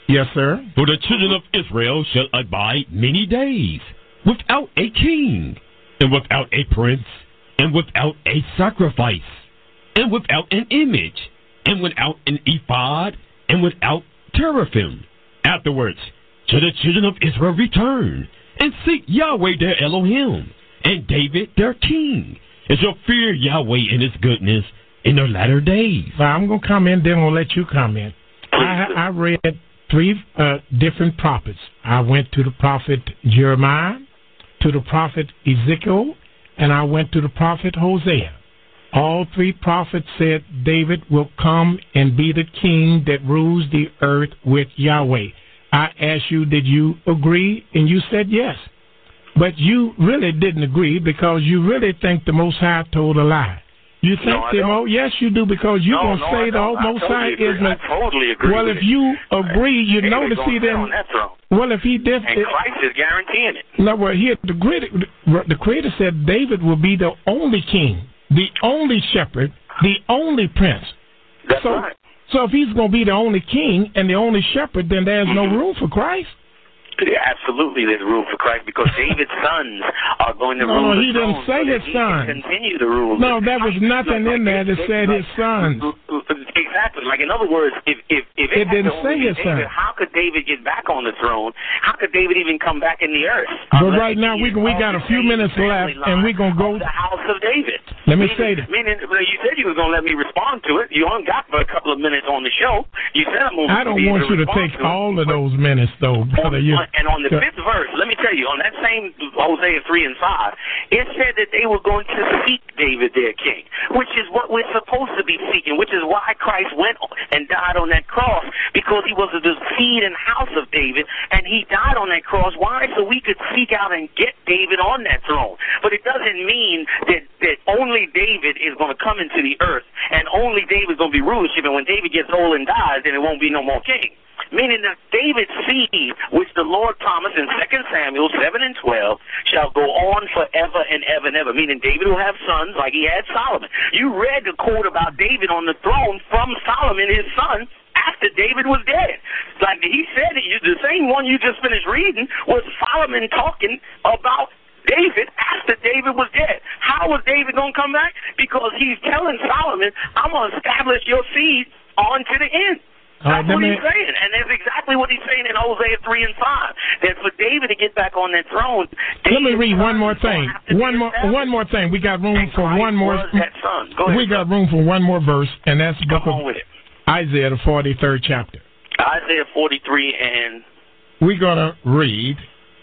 Yes, sir. For the children of Israel shall abide many days, without a king, and without a prince, and without a sacrifice, and without an image, and without an ephod, and without teraphim. Afterwards shall the children of Israel return, and seek Yahweh their Elohim, and David their king, and shall fear Yahweh in his goodness in their latter days. Now, I'm going to comment, then I'll let you comment. I, I read three uh, different prophets. I went to the prophet Jeremiah, to the prophet Ezekiel, and I went to the prophet Hosea. All three prophets said David will come and be the king that rules the earth with Yahweh. I asked you, did you agree? And you said yes. But you really didn't agree because you really think the Most High told a lie. You think no, the Most, yes, you do, because you're no, going to no, say the totally Most High is I totally agree. Well, with if you agree, you David know to see them. Well, if he did, and Christ is guaranteeing it. No, well, here the Creator, the Creator said David will be the only king, the only shepherd, the only prince. That's so, right. So if he's going to be the only king and the only shepherd, then there's no room for Christ. Yeah, absolutely, there's room for Christ because David's sons are going to no, rule no, the he didn't throne, say so his sons. Continue to rule. No, there was nothing like, in there that it, said like, his sons. Exactly. Like in other words, if if if it, it didn't say his David, sons, how could David get back on the throne? How could David even come back in the earth? But right now we we got a few minutes left, and we're gonna go to the house of David. Let me meaning, say that. Meaning, you said you were gonna let me respond to it. You only got for a couple of minutes on the show. You said I'm I don't want you to take to all of those minutes, though, brother. You, and on the fifth verse, let me tell you, on that same Hosea three and five, it said that they were going to seek David their king, which is what we're supposed to be seeking, which is why Christ went and died on that cross, because he was the seed and house of David, and he died on that cross. Why? So we could seek out and get David on that throne. But it doesn't mean that, that only David is going to come into the earth, and only David is going to be rulership, and when David gets old and dies, then it won't be no more king. Meaning that David's seed, which the Lord promised in Second Samuel seven and twelve, shall go on forever and ever and ever. Meaning David will have sons like he had Solomon. You read the quote about David on the throne from Solomon, his son, after David was dead. Like he said, it, the same one you just finished reading was Solomon talking about David after David was dead. How was David going to come back? Because he's telling Solomon, I'm going to establish your seed on to the end. That's right, what me, he's saying, and that's exactly what he's saying in Hosea three and five. That for David to get back on that throne, let me read one more thing. One more, one more thing. We got room for one more. That son. Go ahead, we got room for one more verse, and that's Come book on of with it. Isaiah, the forty-third chapter. Isaiah forty-three, and we're gonna read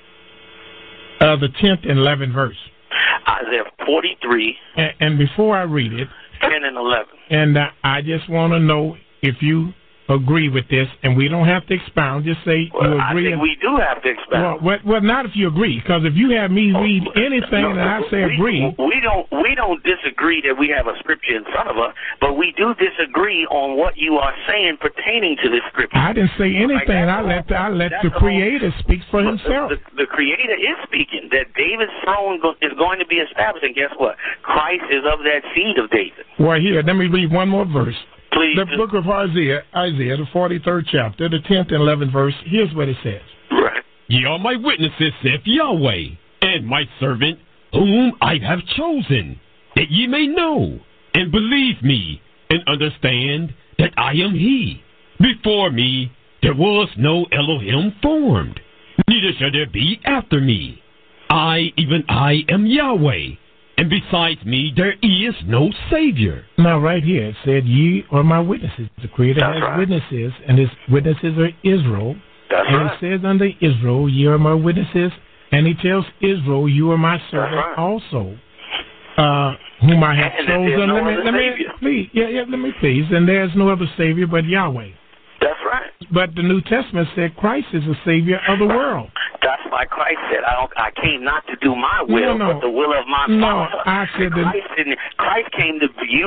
uh, the tenth and eleventh verse. Isaiah forty-three. And, and before I read it, ten and eleven. And uh, I just want to know if you agree with this, and we don't have to expound. Just say well, you agree. I think we do have to expound. Well, well, well not if you agree, because if you have me read anything no, and I say we, agree, we don't we don't disagree that we have a scripture in front of us, but we do disagree on what you are saying pertaining to this scripture. I didn't say anything. Like I let the, I let the Creator speak for himself. The, the, the Creator is speaking that David's throne go, is going to be established, and guess what? Christ is of that seed of David. Well, here, let me read one more verse. Please the do. book of Isaiah, Isaiah, the forty-third chapter, the tenth and eleventh verse. Here's what it says. Right. Ye are my witnesses, saith Yahweh, and my servant, whom I have chosen, that ye may know and believe me, and understand that I am he. Before me there was no Elohim formed, neither shall there be after me. I, even I, am Yahweh, and besides me there is no Savior. Now, right here, it said, ye are my witnesses. The Creator That's has right. witnesses, and his witnesses are Israel. That's and right. it says unto Israel, ye are my witnesses. And he tells Israel, you are my servant right. also, uh, whom I have And that there's chosen. no let me, other let me, Savior. please, yeah, yeah, let me please. And there's no other Savior but Yahweh. That's right. But the New Testament said Christ is the Savior of the world. That's why Christ said, "I don't. I came not to do my will, No, no. but the will of my No, Father." I said that- Christ, didn't- Christ came to you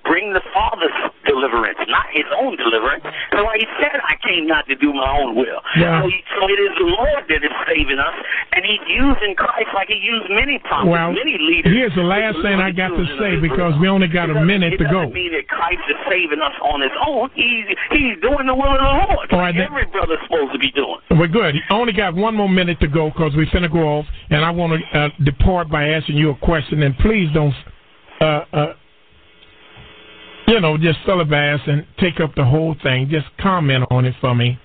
bring the Father's deliverance, not his own deliverance. So he said, I came not to do my own will. Yeah. So, he, so it is the Lord that is saving us, and he's using Christ like he used many prophets, well, many leaders. Here's the last thing I got to say, because we only got a minute to go. It doesn't mean that Christ is saving us on his own. He's, he's doing the will of the Lord. All right, like every brother's supposed to be doing. We're good. I only got one more minute to go because we're finna go off, and I want to uh, depart by asking you a question. And please don't, uh, uh, you know, just syllabus and take up the whole thing. Just comment on it for me.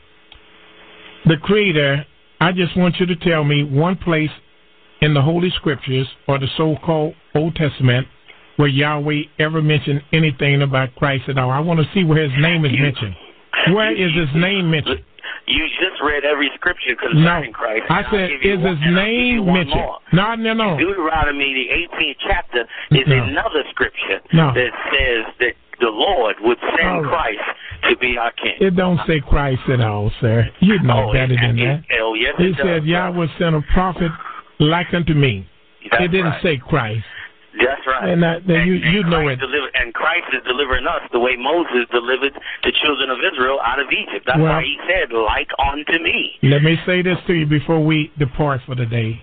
The Creator, I just want you to tell me one place in the Holy Scriptures or the so-called Old Testament where Yahweh ever mentioned anything about Christ at all. I want to see where his name is mentioned. Where is his name mentioned? You just read every scripture concerning no, Christ. I said, is his name mentioned? No, no, no. Deuteronomy, the eighteenth chapter, is no. another scripture no. that says that the Lord would send right. Christ to be our king. It don't say Christ at all, sir. You know oh, better it, than it, that. It, oh, yes, it, it said, does, Yahweh sent a prophet like unto me. That's it didn't right. say Christ. That's right. And, that, and, you, and you know it. Deliver, and Christ is delivering us the way Moses delivered the children of Israel out of Egypt. That's well, why he said, like unto me. Let me say this to you before we depart for the day.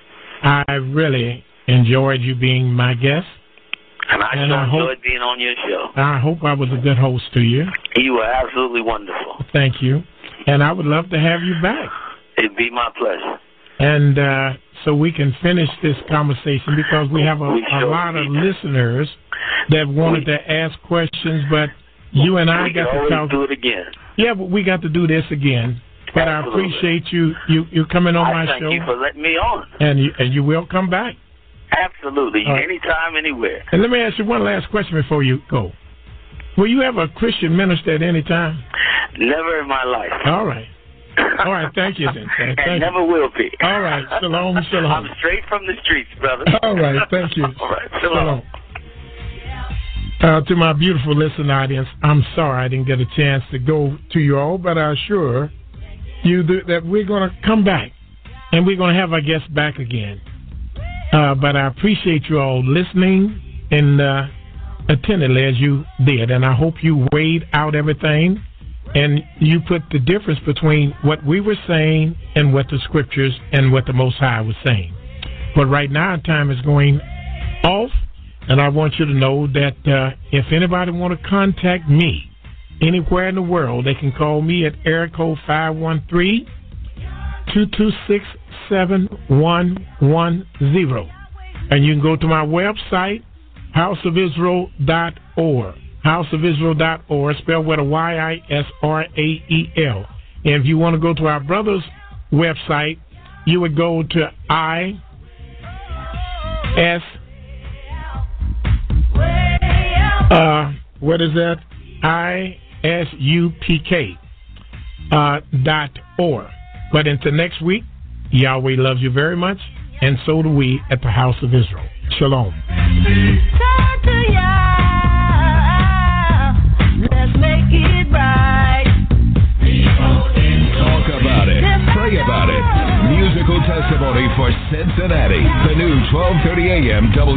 I really enjoyed you being my guest. And I and sure I enjoyed hope, being on your show. I hope I was a good host to you. You were absolutely wonderful. Thank you. And I would love to have you back. It'd be my pleasure. And uh, so we can finish this conversation because we have a, we a lot of listeners that wanted we, to ask questions, but you and I we got can to talk. do it again. Yeah, but we got to do this again. But Absolutely. I appreciate you, you, you coming on I my thank show. Thank you for letting me on. And you, and you will come back. Absolutely. Right. Anytime, anywhere. And let me ask you one last question before you go. Were you ever a Christian minister at any time? Never in my life. All right. All right, thank you then. Thank and you. never will be. All right, shalom, shalom. I'm straight from the streets, brother. All right, thank you. All right, shalom. shalom. Uh, to my beautiful listening audience, I'm sorry I didn't get a chance to go to you all, but I assure you that we're going to come back, and we're going to have our guests back again. Uh, but I appreciate you all listening and uh, attentively as you did, and I hope you weighed out everything. And you put the difference between what we were saying and what the scriptures and what the Most High was saying. But right now, time is going off, and I want you to know that uh, if anybody want to contact me anywhere in the world, they can call me at area code five one three, two two six, seven one one zero. And you can go to my website, house of israel dot org. house of israel dot org, spelled with a Y I S R A E L. And if you want to go to our brother's website, you would go to I S uh, what is that? I S U P K uh, dot org. But until next week, Yahweh loves you very much, and so do we at the House of Israel. Shalom. Make it right. Talk about it. Pray about it. Musical testimony for Cincinnati. The new twelve thirty a.m. W.